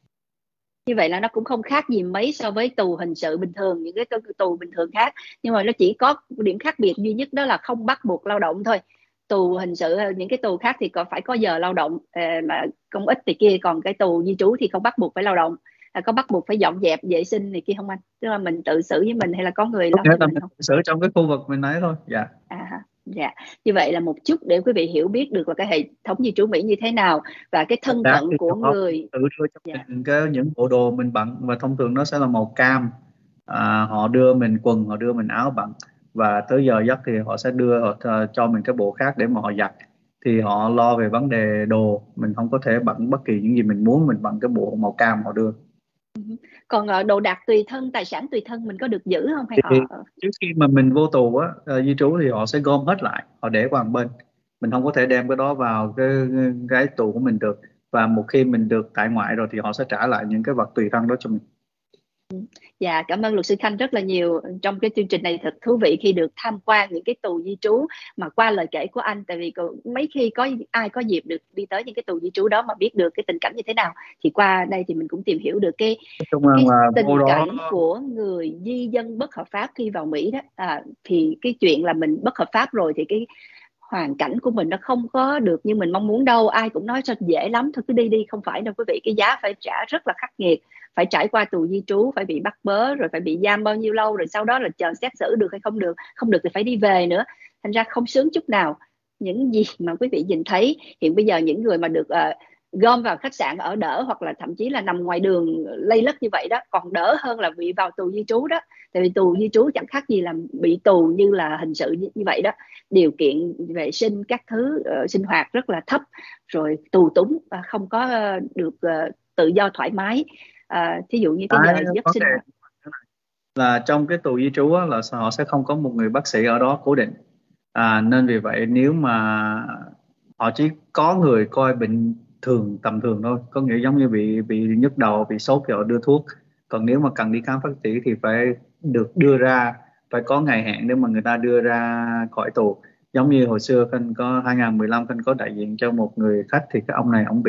Như vậy là nó cũng không khác gì mấy so với tù hình sự bình thường, những cái tù bình thường khác, nhưng mà nó chỉ có điểm khác biệt duy nhất đó là không bắt buộc lao động thôi. Tù hình sự những cái tù khác thì còn phải có giờ lao động, mà công ích thì kia, còn cái tù di trú thì không bắt buộc phải lao động. Có bắt buộc phải dọn dẹp vệ sinh này kia không anh, tức là mình tự xử với mình hay là có người Có lo nghĩa cho là mình mình không? xử trong cái khu vực mình ấy thôi. Dạ. Dạ, như vậy là một chút để quý vị hiểu biết được là cái hệ thống di trú Mỹ như thế nào và cái thân Đạt phận thì của họ người. tự đưa cho Dạ. mình những bộ đồ mình bận, và thông thường nó sẽ là màu cam. Họ đưa mình quần, họ đưa mình áo bận, và tới giờ giấc thì họ sẽ đưa họ cho mình cái bộ khác để mà họ giặt. Thì họ lo về vấn đề đồ, mình không có thể bận bất kỳ những gì mình muốn, mình bận cái bộ màu cam họ đưa. Còn đồ đạc tùy thân, tài sản tùy thân mình có được giữ không hay Thì họ? trước khi mà mình vô tù á, di trú thì họ sẽ gom hết lại, họ để qua một bên. Mình không có thể đem cái đó vào cái tù của mình được. Và một khi mình được tại ngoại rồi thì họ sẽ trả lại những cái vật tùy thân đó cho mình. Dạ, cảm ơn luật sư Khanh rất là nhiều. Trong cái chương trình này thật thú vị khi được tham quan những cái tù di trú mà qua lời kể của anh, tại vì mấy khi có ai có dịp được đi tới những cái tù di trú đó mà biết được cái tình cảnh như thế nào, thì qua đây thì mình cũng tìm hiểu được Nói chung là vô tình đó. cảnh của người di dân bất hợp pháp khi vào Mỹ đó. Thì cái chuyện là mình bất hợp pháp rồi thì cái hoàn cảnh của mình nó không có được như mình mong muốn đâu. Ai cũng nói sao dễ lắm thôi, cứ đi đi, không phải đâu quý vị. Cái giá phải trả rất là khắc nghiệt, phải trải qua tù di trú, phải bị bắt bớ, rồi phải bị giam bao nhiêu lâu, rồi sau đó là chờ xét xử được hay không được, không được thì phải đi về nữa. Thành ra không sướng chút nào. Những gì mà quý vị nhìn thấy hiện bây giờ, những người mà được gom vào khách sạn ở đỡ, hoặc là thậm chí là nằm ngoài đường lây lất như vậy đó, còn đỡ hơn là bị vào tù di trú đó. Tại vì tù di trú chẳng khác gì là bị tù như là hình sự như vậy đó. Điều kiện vệ sinh các thứ sinh hoạt rất là thấp, rồi tù túng và không có được tự do thoải mái. Thí dụ như cái Cái giờ giấc vấn sinh đề hoạt. là trong cái tù di trú á, là họ sẽ không có một người bác sĩ ở đó cố định. Nên vì vậy nếu mà họ chỉ có người coi bệnh thường, tầm thường thôi, có nghĩa giống như bị nhức đầu, bị sốt thì họ đưa thuốc. Còn nếu mà cần đi khám bác sĩ thì phải được đưa ra, phải có ngày hẹn để mà người ta đưa ra khỏi tù. Giống như hồi xưa Khanh có 2015, Khanh có đại diện cho một người khách, thì cái ông này ông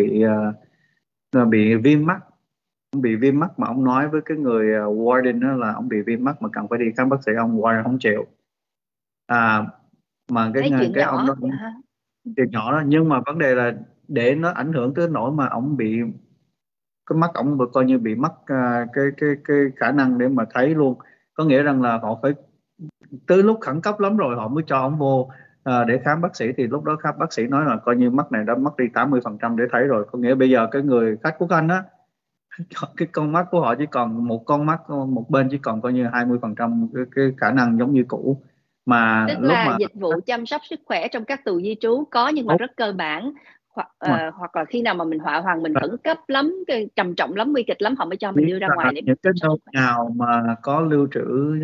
bị viêm mắt. Ông bị viêm mắt mà ông nói với cái người warden đó là ông bị viêm mắt mà cần phải đi khám bác sĩ, ông warden không chịu. à, mà Thấy chuyện cái ông nhỏ đó cũng ha. chuyện nhỏ đó, nhưng mà vấn đề là để nó ảnh hưởng tới nỗi mà ông bị cái mắt ông coi như bị mất cái khả năng để mà thấy luôn. Có nghĩa rằng là họ phải tới lúc khẩn cấp lắm rồi họ mới cho ông vô để khám bác sĩ. Thì lúc đó khám bác sĩ nói là coi như mắt này đã mất đi 80% để thấy rồi. Có nghĩa bây giờ cái người khách của anh á, cái con mắt của họ chỉ còn một con mắt, một bên chỉ còn coi như 20% cái khả năng giống như cũ. Mà Tức lúc là mà dịch vụ chăm sóc sức khỏe trong các tù di trú có, nhưng mà đúng rất cơ bản. rồi, Hoặc là khi nào mà mình họa hoàng, mình khẩn cấp lắm, cái trầm trọng lắm, nguy kịch lắm, họ mới cho biết mình đưa ra là ngoài để những cái chăm sóc nơi sức khỏe. nào mà có lưu trữ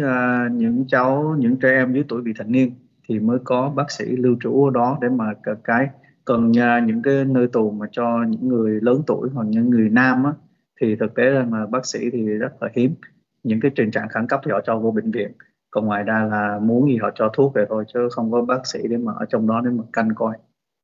những trẻ em dưới tuổi vị thành niên thì mới có bác sĩ lưu trú ở đó để mà còn những cái nơi tù mà cho những người lớn tuổi hoặc những người nam á, thì thực tế rằng là bác sĩ thì rất là hiếm. Những cái trình trạng khẩn cấp thì họ cho vô bệnh viện, còn ngoài ra là muốn gì họ cho thuốc về thôi, chứ không có bác sĩ để mà ở trong đó để mà canh coi.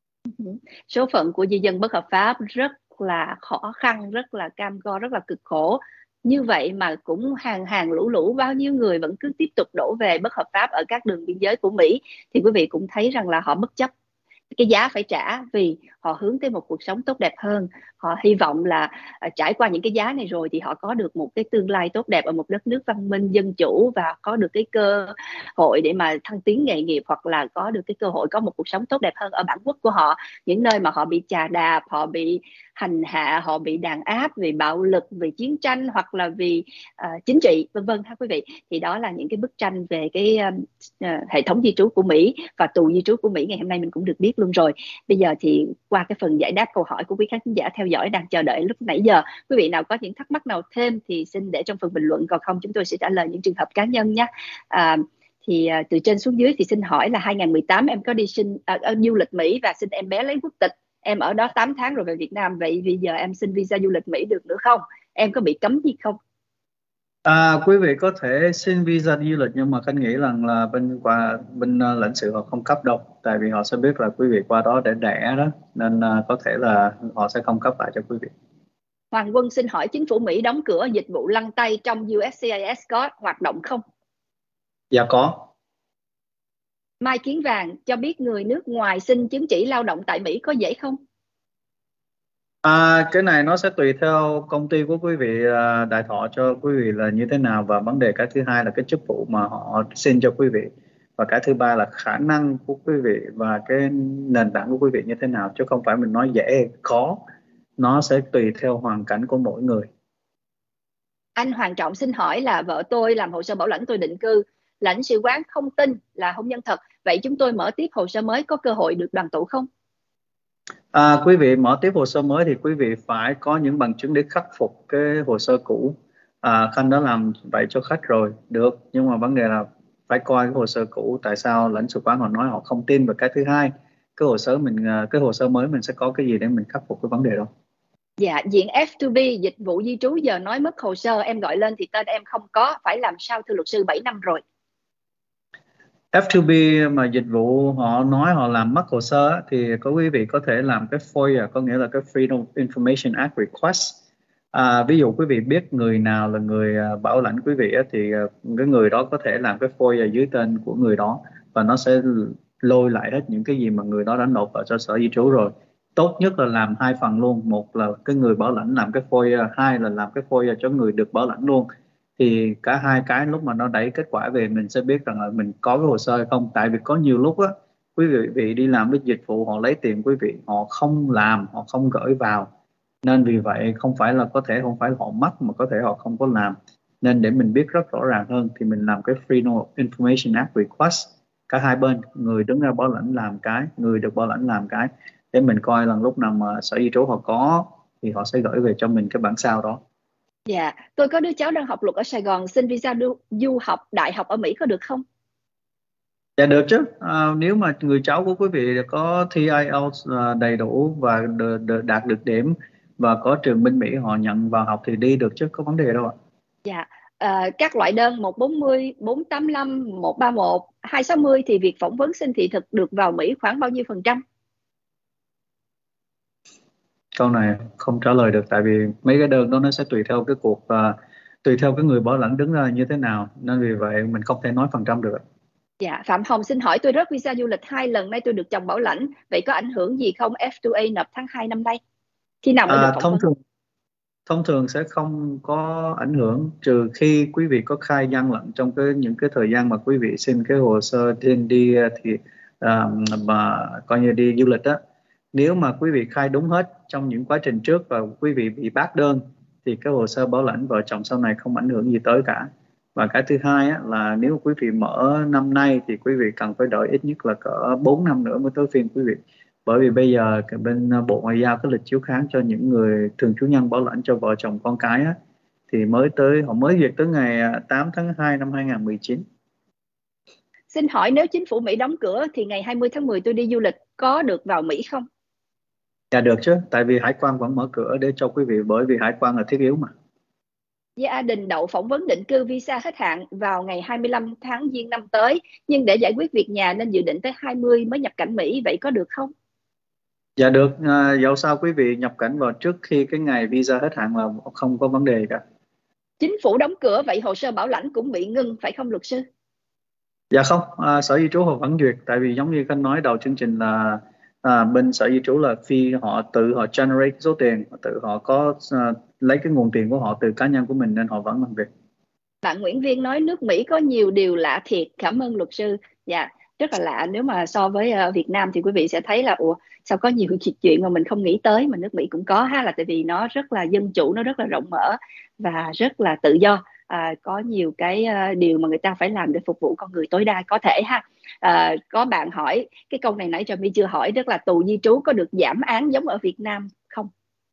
Số phận của di dân bất hợp pháp rất là khó khăn, rất là cam go, rất là cực khổ. Như vậy mà cũng hàng hàng lũ lũ bao nhiêu người vẫn cứ tiếp tục đổ về bất hợp pháp ở các đường biên giới của Mỹ. Thì quý vị cũng thấy rằng là họ bất chấp cái giá phải trả, vì họ hướng tới một cuộc sống tốt đẹp hơn. Họ hy vọng là trải qua những cái giá này rồi thì họ có được một cái tương lai tốt đẹp ở một đất nước văn minh dân chủ, và có được cái cơ hội để mà thăng tiến nghề nghiệp, hoặc là có được cái cơ hội có một cuộc sống tốt đẹp hơn ở bản quốc của họ. Những nơi mà họ bị chà đạp, họ bị hành hạ, họ bị đàn áp vì bạo lực, vì chiến tranh, hoặc là vì chính trị, vân vân ha quý vị. Thì đó là những cái bức tranh về cái hệ thống di trú của Mỹ và tù di trú của Mỹ ngày hôm nay mình cũng được biết luôn rồi. Bây giờ thì qua cái phần giải đáp câu hỏi của quý khán giả theo dõi đang chờ đợi lúc nãy giờ, quý vị nào có những thắc mắc nào thêm thì xin để trong phần bình luận, còn không chúng tôi sẽ trả lời những trường hợp cá nhân nhé. Từ trên xuống dưới thì xin hỏi là 2018 em có đi du lịch Mỹ và xin em bé lấy quốc tịch. Em ở đó 8 tháng rồi về Việt Nam, vậy bây giờ em xin visa du lịch Mỹ được nữa không? Em có bị cấm gì không? Quý vị có thể xin visa đi du lịch, nhưng mà Khanh nghĩ rằng là bên lãnh sự họ không cấp đâu, tại vì họ sẽ biết là quý vị qua đó để đẻ đó, nên có thể là họ sẽ không cấp lại cho quý vị. Hoàng Quân xin hỏi chính phủ Mỹ đóng cửa dịch vụ lăn tay trong USCIS có hoạt động không? Dạ có. Mai Kiến Vàng cho biết người nước ngoài xin chứng chỉ lao động tại Mỹ có dễ không? Cái này nó sẽ tùy theo công ty của quý vị đại thọ cho quý vị là như thế nào, và vấn đề cái thứ hai là cái chức vụ mà họ xin cho quý vị, và cái thứ ba là khả năng của quý vị và cái nền tảng của quý vị như thế nào, chứ không phải mình nói dễ hay khó, nó sẽ tùy theo hoàn cảnh của mỗi người. Anh Hoàng Trọng xin hỏi là vợ tôi làm hồ sơ bảo lãnh tôi định cư, lãnh sự quán không tin là hôn nhân thật, vậy chúng tôi mở tiếp hồ sơ mới có cơ hội được đoàn tụ không? Quý vị mở tiếp hồ sơ mới thì quý vị phải có những bằng chứng để khắc phục cái hồ sơ cũ. Khanh đã làm vậy cho khách rồi, được, nhưng mà vấn đề là phải coi cái hồ sơ cũ, tại sao lãnh sự quán họ nói họ không tin. Và cái thứ hai, cái hồ sơ mới mình sẽ có cái gì để mình khắc phục cái vấn đề đó. Dạ, diện F2B dịch vụ di trú giờ nói mất hồ sơ, em gọi lên thì tên em không có, phải làm sao thưa luật sư, 7 năm rồi. F2B mà dịch vụ họ nói họ làm mất hồ sơ á, thì quý vị có thể làm cái FOIA, có nghĩa là cái Freedom of Information Act Request. Ví dụ quý vị biết người nào là người bảo lãnh quý vị á, thì cái người đó có thể làm cái FOIA dưới tên của người đó, và nó sẽ lôi lại hết những cái gì mà người đó đã nộp vào cho sở di trú rồi. Tốt nhất là làm hai phần luôn, một là cái người bảo lãnh làm cái FOIA, hai là làm cái FOIA cho người được bảo lãnh luôn, thì cả hai cái lúc mà nó đẩy kết quả về mình sẽ biết rằng là mình có cái hồ sơ hay không. Tại vì có nhiều lúc á, quý vị đi làm cái dịch vụ họ lấy tiền quý vị, họ không làm, họ không gửi vào, nên vì vậy không phải họ mất mà có thể họ không có làm. Nên để mình biết rất rõ ràng hơn thì mình làm cái Freedom of Information Act Request, cả hai bên, người đứng ra bảo lãnh làm cái, người được bảo lãnh làm cái, để mình coi là lúc nào mà sở di trú họ có thì họ sẽ gửi về cho mình cái bản sao đó. Dạ, tôi có đứa cháu đang học luật ở Sài Gòn, xin visa du học đại học ở Mỹ có được không? Dạ được chứ. Nếu mà người cháu của quý vị có thi IELTS đầy đủ và đạt được điểm, và có trường bên Mỹ họ nhận vào học thì đi được chứ, có vấn đề đâu ạ. Dạ, các loại đơn 140, 485, 131, 260 thì việc phỏng vấn xin thị thực được vào Mỹ khoảng bao nhiêu %? Câu này không trả lời được, tại vì mấy cái đơn đó nó sẽ tùy theo cái người bảo lãnh đứng ra như thế nào, nên vì vậy mình không thể nói phần trăm được. Dạ, Phạm Hồng xin hỏi tôi rớt visa du lịch 2 lần nay tôi được chồng bảo lãnh, vậy có ảnh hưởng gì không? F2A nộp tháng 2 năm nay. Khi nào mới được phỏng Thông vấn? thường thông thường sẽ không có ảnh hưởng, trừ khi quý vị có khai gian lận trong những cái thời gian mà quý vị xin cái hồ sơ đi thì mà coi như đi du lịch á. Nếu mà quý vị khai đúng hết trong những quá trình trước và quý vị bị bác đơn thì cái hồ sơ bảo lãnh vợ chồng sau này không ảnh hưởng gì tới cả. Và cái thứ hai á, là nếu quý vị mở năm nay thì quý vị cần phải đợi ít nhất là cỡ 4 năm nữa mới tới phiên quý vị. Bởi vì bây giờ cái bên Bộ Ngoại giao cái lịch chiếu kháng cho những người thường trú nhân bảo lãnh cho vợ chồng con cái á, thì họ mới duyệt tới ngày 8 tháng 2 năm 2019. Xin hỏi nếu chính phủ Mỹ đóng cửa thì ngày 20 tháng 10 tôi đi du lịch có được vào Mỹ không? Dạ được chứ, tại vì hải quan vẫn mở cửa để cho quý vị, bởi vì hải quan là thiết yếu mà. Gia đình đậu phỏng vấn định cư visa hết hạn vào ngày 25 tháng Giêng năm tới, nhưng để giải quyết việc nhà nên dự định tới 20 mới nhập cảnh Mỹ, vậy có được không? Dạ được, dẫu sao quý vị nhập cảnh vào trước khi cái ngày visa hết hạn là không có vấn đề cả. Chính phủ đóng cửa vậy hồ sơ bảo lãnh cũng bị ngưng phải không luật sư? Dạ không, sở di trú họ vẫn duyệt, tại vì giống như Khanh nói đầu chương trình là bên sở di trú là phi họ tự họ generate số tiền, họ có lấy cái nguồn tiền của họ từ cá nhân của mình, nên họ vẫn làm việc. Bạn Nguyễn Viên nói nước Mỹ có nhiều điều lạ thiệt, cảm ơn luật sư. Dạ, rất là lạ, nếu mà so với Việt Nam thì quý vị sẽ thấy là sao có nhiều chuyện mà mình không nghĩ tới mà nước Mỹ cũng có ha, là tại vì nó rất là dân chủ, nó rất là rộng mở và rất là tự do. Có nhiều cái điều mà người ta phải làm để phục vụ con người tối đa có thể ha. Có bạn hỏi cái câu này nãy giờ My chưa hỏi, tức là tù di trú có được giảm án giống ở Việt Nam không?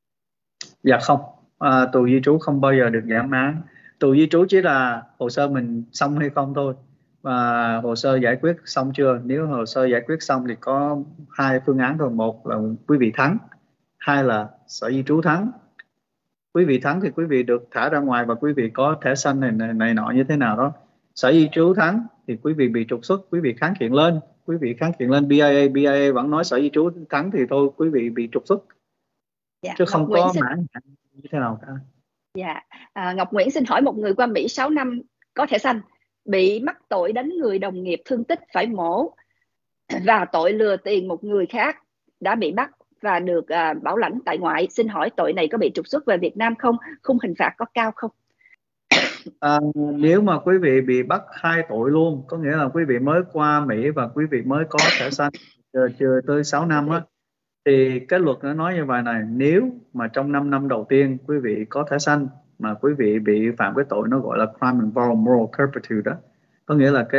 Dạ không, tù di trú không bao giờ được giảm án. Tù di trú chỉ là hồ sơ mình xong hay không thôi, và hồ sơ giải quyết xong chưa. Nếu hồ sơ giải quyết xong thì có hai phương án thôi: một là quý vị thắng, hai là sở di trú thắng. quý vị thắng thì quý vị được thả ra ngoài và quý vị có thẻ xanh này nọ như thế nào đó. Sở di trú thắng thì quý vị bị trục xuất, quý vị kháng kiện lên, quý vị kháng kiện lên BIA vẫn nói sở di trú thắng thì thôi quý vị bị trục xuất, Dạ, chứ Ngọc không Nguyễn có xin mãn hạn như thế nào cả. dạ Ngọc Nguyễn xin hỏi, một người qua Mỹ 6 năm có thẻ xanh bị mắc tội đánh người đồng nghiệp thương tích phải mổ và tội lừa tiền một người khác đã bị bắt và được bảo lãnh tại ngoại. Xin hỏi tội này có bị trục xuất về Việt Nam không? Khung hình phạt có cao không? Nếu mà quý vị bị bắt hai tội luôn, có nghĩa là quý vị mới qua Mỹ và quý vị mới có thẻ xanh chưa tới 6 năm á, thì cái luật nó nói như vậy này: nếu mà trong 5 năm đầu tiên quý vị có thẻ xanh mà quý vị bị phạm cái tội nó gọi là crime involving moral turpitude đó, có nghĩa là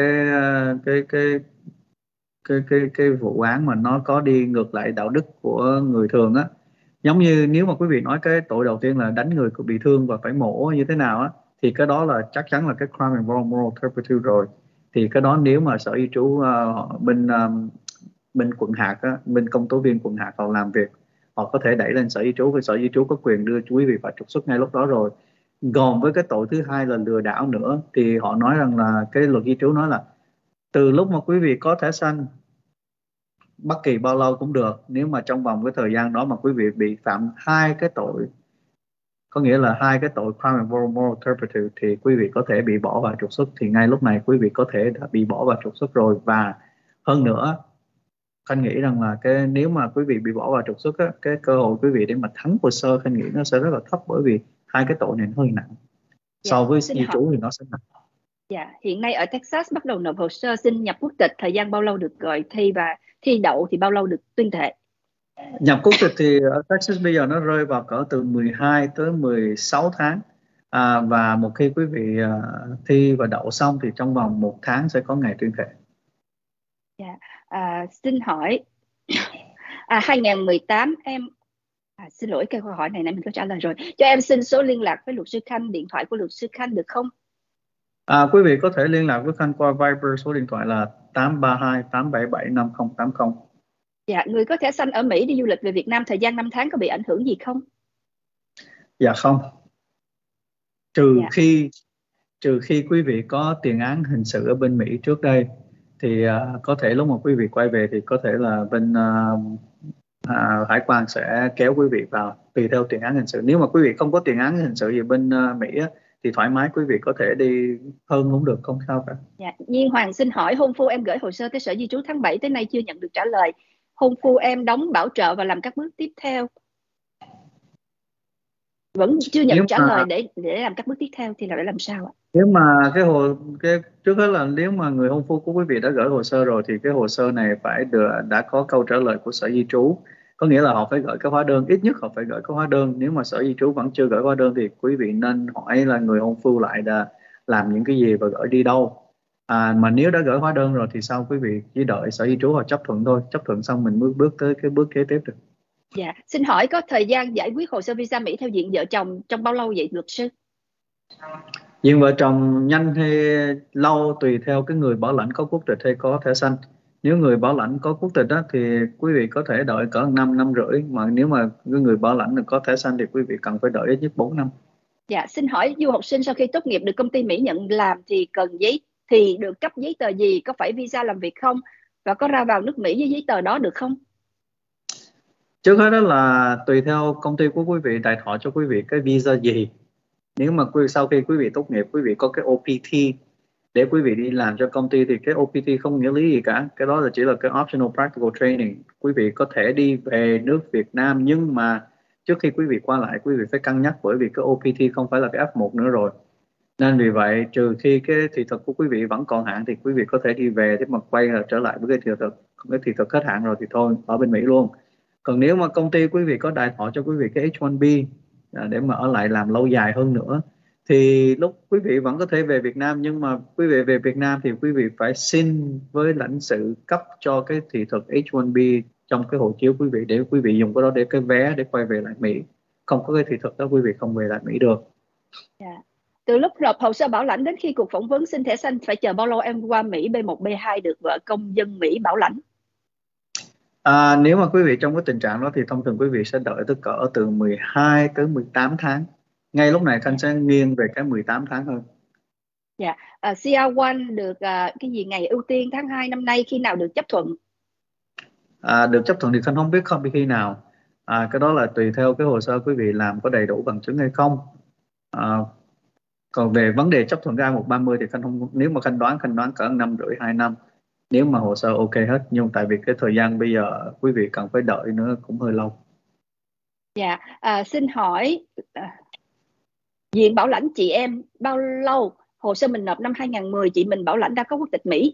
cái vụ án mà nó có đi ngược lại đạo đức của người thường á, giống như nếu mà quý vị nói cái tội đầu tiên là đánh người bị thương và phải mổ như thế nào á, thì cái đó là chắc chắn là cái crime involving moral turpitude rồi. Thì cái đó nếu mà sở di trú bên quận hạt á, bên công tố viên quận hạt họ làm việc, họ có thể đẩy lên sở di trú, và sở di trú có quyền đưa quý vị vào trục xuất ngay lúc đó rồi. Còn với cái tội thứ hai là lừa đảo nữa, thì họ nói rằng là cái luật di trú nói là từ lúc mà quý vị có thẻ xanh bất kỳ bao lâu cũng được, nếu mà trong vòng cái thời gian đó mà quý vị bị phạm hai cái tội, có nghĩa là hai cái tội crime involving moral turpitude, thì quý vị có thể bị bỏ vào trục xuất. Thì ngay lúc này quý vị có thể đã bị bỏ vào trục xuất rồi. Và hơn nữa, Khanh nghĩ rằng là cái nếu mà quý vị bị bỏ vào trục xuất á, cái cơ hội quý vị để mà thắng hồ sơ Khanh nghĩ nó sẽ rất là thấp, bởi vì hai cái tội này nó hơi nặng, so với Xin di hỏi, trú thì nó sẽ nặng. hiện nay ở Texas bắt đầu nộp hồ sơ xin nhập quốc tịch, thời gian bao lâu được gọi thi và thi đậu thì bao lâu được tuyên thệ? Nhập quốc tịch thì ở Texas bây giờ nó rơi vào cỡ từ 12 tới 16 tháng. Và một khi quý vị thi và đậu xong thì trong vòng 1 tháng sẽ có ngày tuyên thệ. Xin hỏi 2018 em xin lỗi, cái câu hỏi này nãy mình có trả lời rồi. Cho em xin số liên lạc với luật sư Khanh, điện thoại của luật sư Khanh được không? Quý vị có thể liên lạc với Khanh qua Viber, số điện thoại là 832-877-5080. Dạ, người có thẻ xanh ở Mỹ đi du lịch về Việt Nam thời gian 5 tháng có bị ảnh hưởng gì không? Dạ không. Trừ Dạ. khi quý vị có tiền án hình sự ở bên Mỹ trước đây, thì có thể lúc mà quý vị quay về thì có thể là bên hải quan sẽ kéo quý vị vào tùy theo tiền án hình sự. Nếu mà quý vị không có tiền án hình sự gì bên Mỹ á, thì thoải mái quý vị có thể đi hơn cũng được, không sao cả. Dạ. Nhiên Hoàng xin hỏi, hôn phu em gửi hồ sơ tới Sở Di trú tháng 7 tới nay chưa nhận được trả lời. Hôn phu em đóng bảo trợ và làm các bước tiếp theo, vẫn chưa nhận trả lời để làm các bước tiếp theo thì là để làm sao ạ? Nếu mà trước hết là nếu mà người hôn phu của quý vị đã gửi hồ sơ rồi thì cái hồ sơ này đã có câu trả lời của Sở Di trú, có nghĩa là họ phải gửi cái hóa đơn, ít nhất họ phải gửi cái hóa đơn. Nếu mà Sở Di trú vẫn chưa gửi hóa đơn thì quý vị nên hỏi là người hôn phu lại đã làm những cái gì và gửi đi đâu. Mà nếu đã gửi hóa đơn rồi thì sau quý vị chỉ đợi Sở Di trú họ chấp thuận thôi, chấp thuận xong mình mới bước tới cái bước kế tiếp được. Dạ, xin hỏi có thời gian giải quyết hồ sơ visa Mỹ theo diện vợ chồng trong bao lâu vậy luật sư? Diện vợ chồng nhanh hay lâu tùy theo cái người bảo lãnh có quốc tịch hay có thẻ xanh. Nếu người bảo lãnh có quốc tịch đó, thì quý vị có thể đợi cỡ 5 năm rưỡi, mà nếu mà cái người bảo lãnh có thẻ xanh thì quý vị cần phải đợi ít nhất 4 năm. Dạ, xin hỏi du học sinh sau khi tốt nghiệp được công ty Mỹ nhận làm thì được cấp giấy tờ gì? Có phải visa làm việc không? Và có ra vào nước Mỹ với giấy tờ đó được không? Trước hết đó là tùy theo công ty của quý vị đài thọ cho quý vị cái visa gì. Nếu mà sau khi quý vị tốt nghiệp, quý vị có cái OPT để quý vị đi làm cho công ty, thì cái OPT không nghĩa lý gì cả. Cái đó chỉ là cái optional practical training. Quý vị có thể đi về nước Việt Nam, nhưng mà trước khi quý vị qua lại quý vị phải cân nhắc, bởi vì cái OPT không phải là cái F1 nữa rồi. Nên vì vậy, trừ khi cái thị thực của quý vị vẫn còn hạn thì quý vị có thể đi về để mà quay trở lại với cái thị thực. Còn cái thị thực hết hạn rồi thì thôi, ở bên Mỹ luôn. Còn nếu mà công ty quý vị có đài thọ cho quý vị cái H1B để mà ở lại làm lâu dài hơn nữa, thì lúc quý vị vẫn có thể về Việt Nam. Nhưng mà quý vị về Việt Nam thì quý vị phải xin với lãnh sự cấp cho cái thị thực H1B trong cái hộ chiếu quý vị, để quý vị dùng cái đó để cái vé để quay về lại Mỹ. Không có cái thị thực đó quý vị không về lại Mỹ được. Dạ. Từ lúc nộp hồ sơ bảo lãnh đến khi cuộc phỏng vấn xin thẻ xanh phải chờ bao lâu em qua Mỹ B1, B2 được vợ công dân Mỹ bảo lãnh? Nếu mà quý vị trong cái tình trạng đó thì thông thường quý vị sẽ đợi tới cỡ từ 12 tới 18 tháng ngay lúc này Khanh sẽ nghiêng về cái 18 tháng hơn. Dạ, CR1 được cái gì ngày ưu tiên tháng 2 năm nay khi nào được chấp thuận? Được chấp thuận thì Khanh không biết khi nào. Cái đó là tùy theo cái hồ sơ quý vị làm có đầy đủ bằng chứng hay không. Còn về vấn đề chấp thuận cái A130 thì Khanh không, nếu mà Khanh đoán cỡ 1,5 năm, 2 năm nếu mà hồ sơ ok hết, nhưng tại vì cái thời gian bây giờ quý vị cần phải đợi nữa cũng hơi lâu. Dạ, xin hỏi Viện Bảo lãnh chị em bao lâu? Hồ sơ mình nộp năm 2010, chị mình bảo lãnh đã có quốc tịch Mỹ.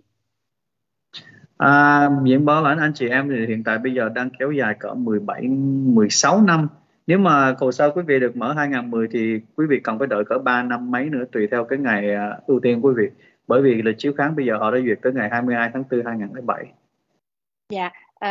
Viện Bảo lãnh anh chị em thì hiện tại bây giờ đang kéo dài cỡ 16 năm. Nếu mà hồ sơ quý vị được mở 2010 thì quý vị cần phải đợi cỡ 3 năm mấy nữa, tùy theo cái ngày ưu tiên của quý vị. Bởi vì lịch chiếu kháng bây giờ họ đã duyệt tới ngày 22 tháng 4 2007. Dạ,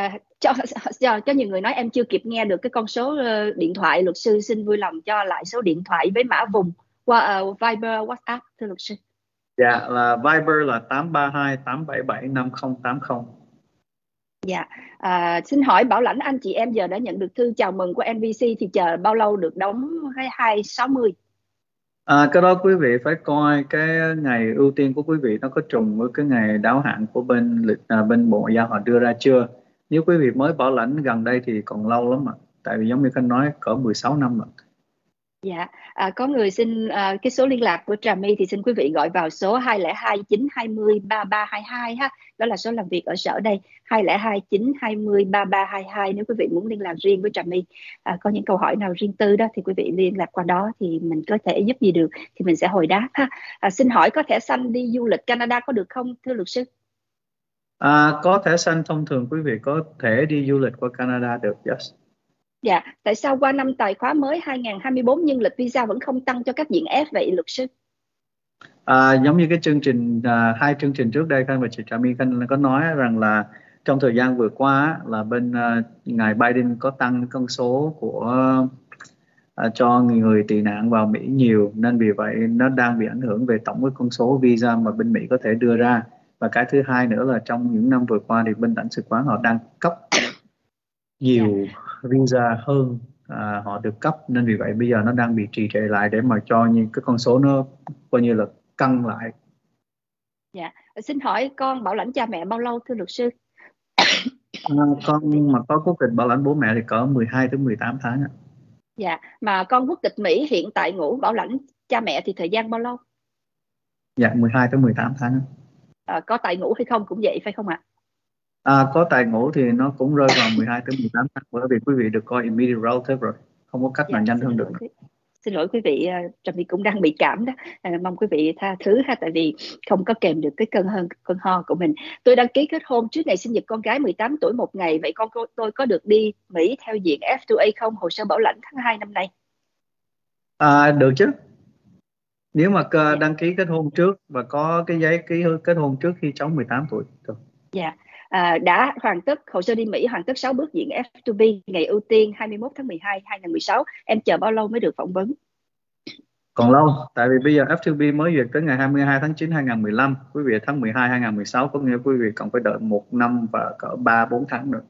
cho nhiều người nói em chưa kịp nghe được cái con số điện thoại, luật sư xin vui lòng cho lại số điện thoại với mã vùng qua Viber, WhatsApp thưa luật sư. Dạ, là Viber là 832 877 5080. Dạ, xin hỏi bảo lãnh anh chị em giờ đã nhận được thư chào mừng của NBC thì chờ bao lâu được đóng 2260? Cái đó quý vị phải coi cái ngày ưu tiên của quý vị nó có trùng với cái ngày đáo hạn của bên Bộ Ngoại giao họ đưa ra chưa. Nếu quý vị mới bảo lãnh gần đây thì còn lâu lắm tại vì giống như Khanh nói cỡ 16 năm rồi. Dạ, có người xin cái số liên lạc của Trà My thì xin quý vị gọi vào số 202 920 3322 ha. Đó là số làm việc ở sở đây, 202 920 3322 nếu quý vị muốn liên lạc riêng với Trà My. Có những câu hỏi nào riêng tư đó thì quý vị liên lạc qua đó thì mình có thể giúp gì được thì mình sẽ hồi đáp ha. Xin hỏi có thẻ xanh đi du lịch Canada có được không thưa luật sư? Có thẻ xanh thông thường quý vị có thể đi du lịch qua Canada được, yes. Dạ, tại sao qua năm tài khóa mới 2024 nhưng lịch visa vẫn không tăng cho các diện F vậy luật sư? Giống như cái chương trình, hai chương trình trước đây Khanh và chị Trà My Khanh có nói rằng là trong thời gian vừa qua là bên ngài Biden có tăng con số của cho người tị nạn vào Mỹ nhiều, nên vì vậy nó đang bị ảnh hưởng về tổng cái con số visa mà bên Mỹ có thể đưa ra. Và cái thứ hai nữa là trong những năm vừa qua thì bên lãnh sự quán họ đang cấp nhiều visa hơn họ được cấp, nên vì vậy bây giờ nó đang bị trì trệ lại để mà cho những cái con số nó coi như là cân lại. Dạ, xin hỏi con bảo lãnh cha mẹ bao lâu thưa luật sư? Con mà có quốc tịch bảo lãnh bố mẹ thì cỡ 12 tới 18 tháng ạ. Dạ, mà con quốc tịch Mỹ hiện tại ngủ bảo lãnh cha mẹ thì thời gian bao lâu? Dạ, 12 tới 18 tháng. Có tại ngủ hay không cũng vậy phải không ạ? Có tại ngủ thì nó cũng rơi vào 12 tới 18 tháng, bởi vì quý vị được coi immediate relative rồi, không có cách nào nhanh hơn được. Xin lỗi quý vị, Trà My cũng đang bị cảm đó, mong quý vị tha thứ ha, tại vì không có kèm được cái cơn ho của mình. Tôi đăng ký kết hôn trước ngày sinh nhật con gái 18 tuổi một ngày, vậy tôi có được đi Mỹ theo diện F2A không? Hồ sơ bảo lãnh tháng 2 năm nay. Được chứ. Nếu mà đăng ký kết hôn trước và có cái giấy ký kết hôn trước khi cháu 18 tuổi. Dạ. Đã hoàn tất hồ sơ đi Mỹ, hoàn tất 6 bước diện F2B, ngày ưu tiên 21 tháng 12 2016. Em chờ bao lâu mới được phỏng vấn? Còn lâu, tại vì bây giờ F2B mới duyệt tới ngày 22 tháng 9 2015, quý vị tháng 12 2016 có nghĩa quý vị cần phải đợi 1 năm và cỡ 3-4 tháng nữa.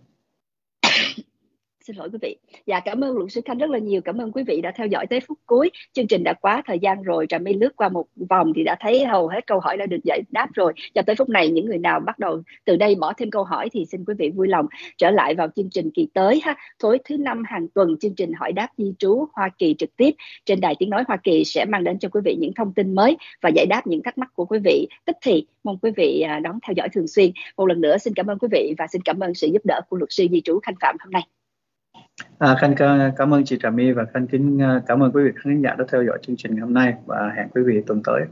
Xin lỗi quý vị. Dạ, cảm ơn luật sư Khanh rất là nhiều. Cảm ơn quý vị đã theo dõi tới phút cuối. Chương trình đã quá thời gian rồi. Trà My lướt qua một vòng thì đã thấy hầu hết câu hỏi đã được giải đáp rồi. Cho tới phút này, những người nào bắt đầu từ đây bỏ thêm câu hỏi thì xin quý vị vui lòng trở lại vào chương trình kỳ tới ha. Tối thứ 5 hàng tuần, chương trình hỏi đáp di trú Hoa Kỳ trực tiếp trên Đài Tiếng Nói Hoa Kỳ sẽ mang đến cho quý vị những thông tin mới và giải đáp những thắc mắc của quý vị tức thì. Mong quý vị đón theo dõi thường xuyên. Một lần nữa xin cảm ơn quý vị và xin cảm ơn sự giúp đỡ của luật sư di trú Khanh Phạm hôm nay. Khanh cảm ơn chị Trà My và Khanh kính cảm ơn quý vị khán giả đã theo dõi chương trình hôm nay và hẹn quý vị tuần tới.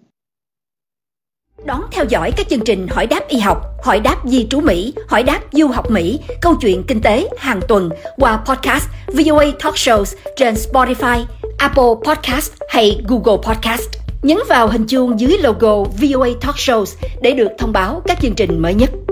Đón theo dõi các chương trình hỏi đáp y học, hỏi đáp di trú Mỹ, hỏi đáp du học Mỹ, câu chuyện kinh tế hàng tuần qua podcast VOA Talk Shows trên Spotify, Apple Podcast hay Google Podcast. Nhấn vào hình chuông dưới logo VOA Talk Shows để được thông báo các chương trình mới nhất.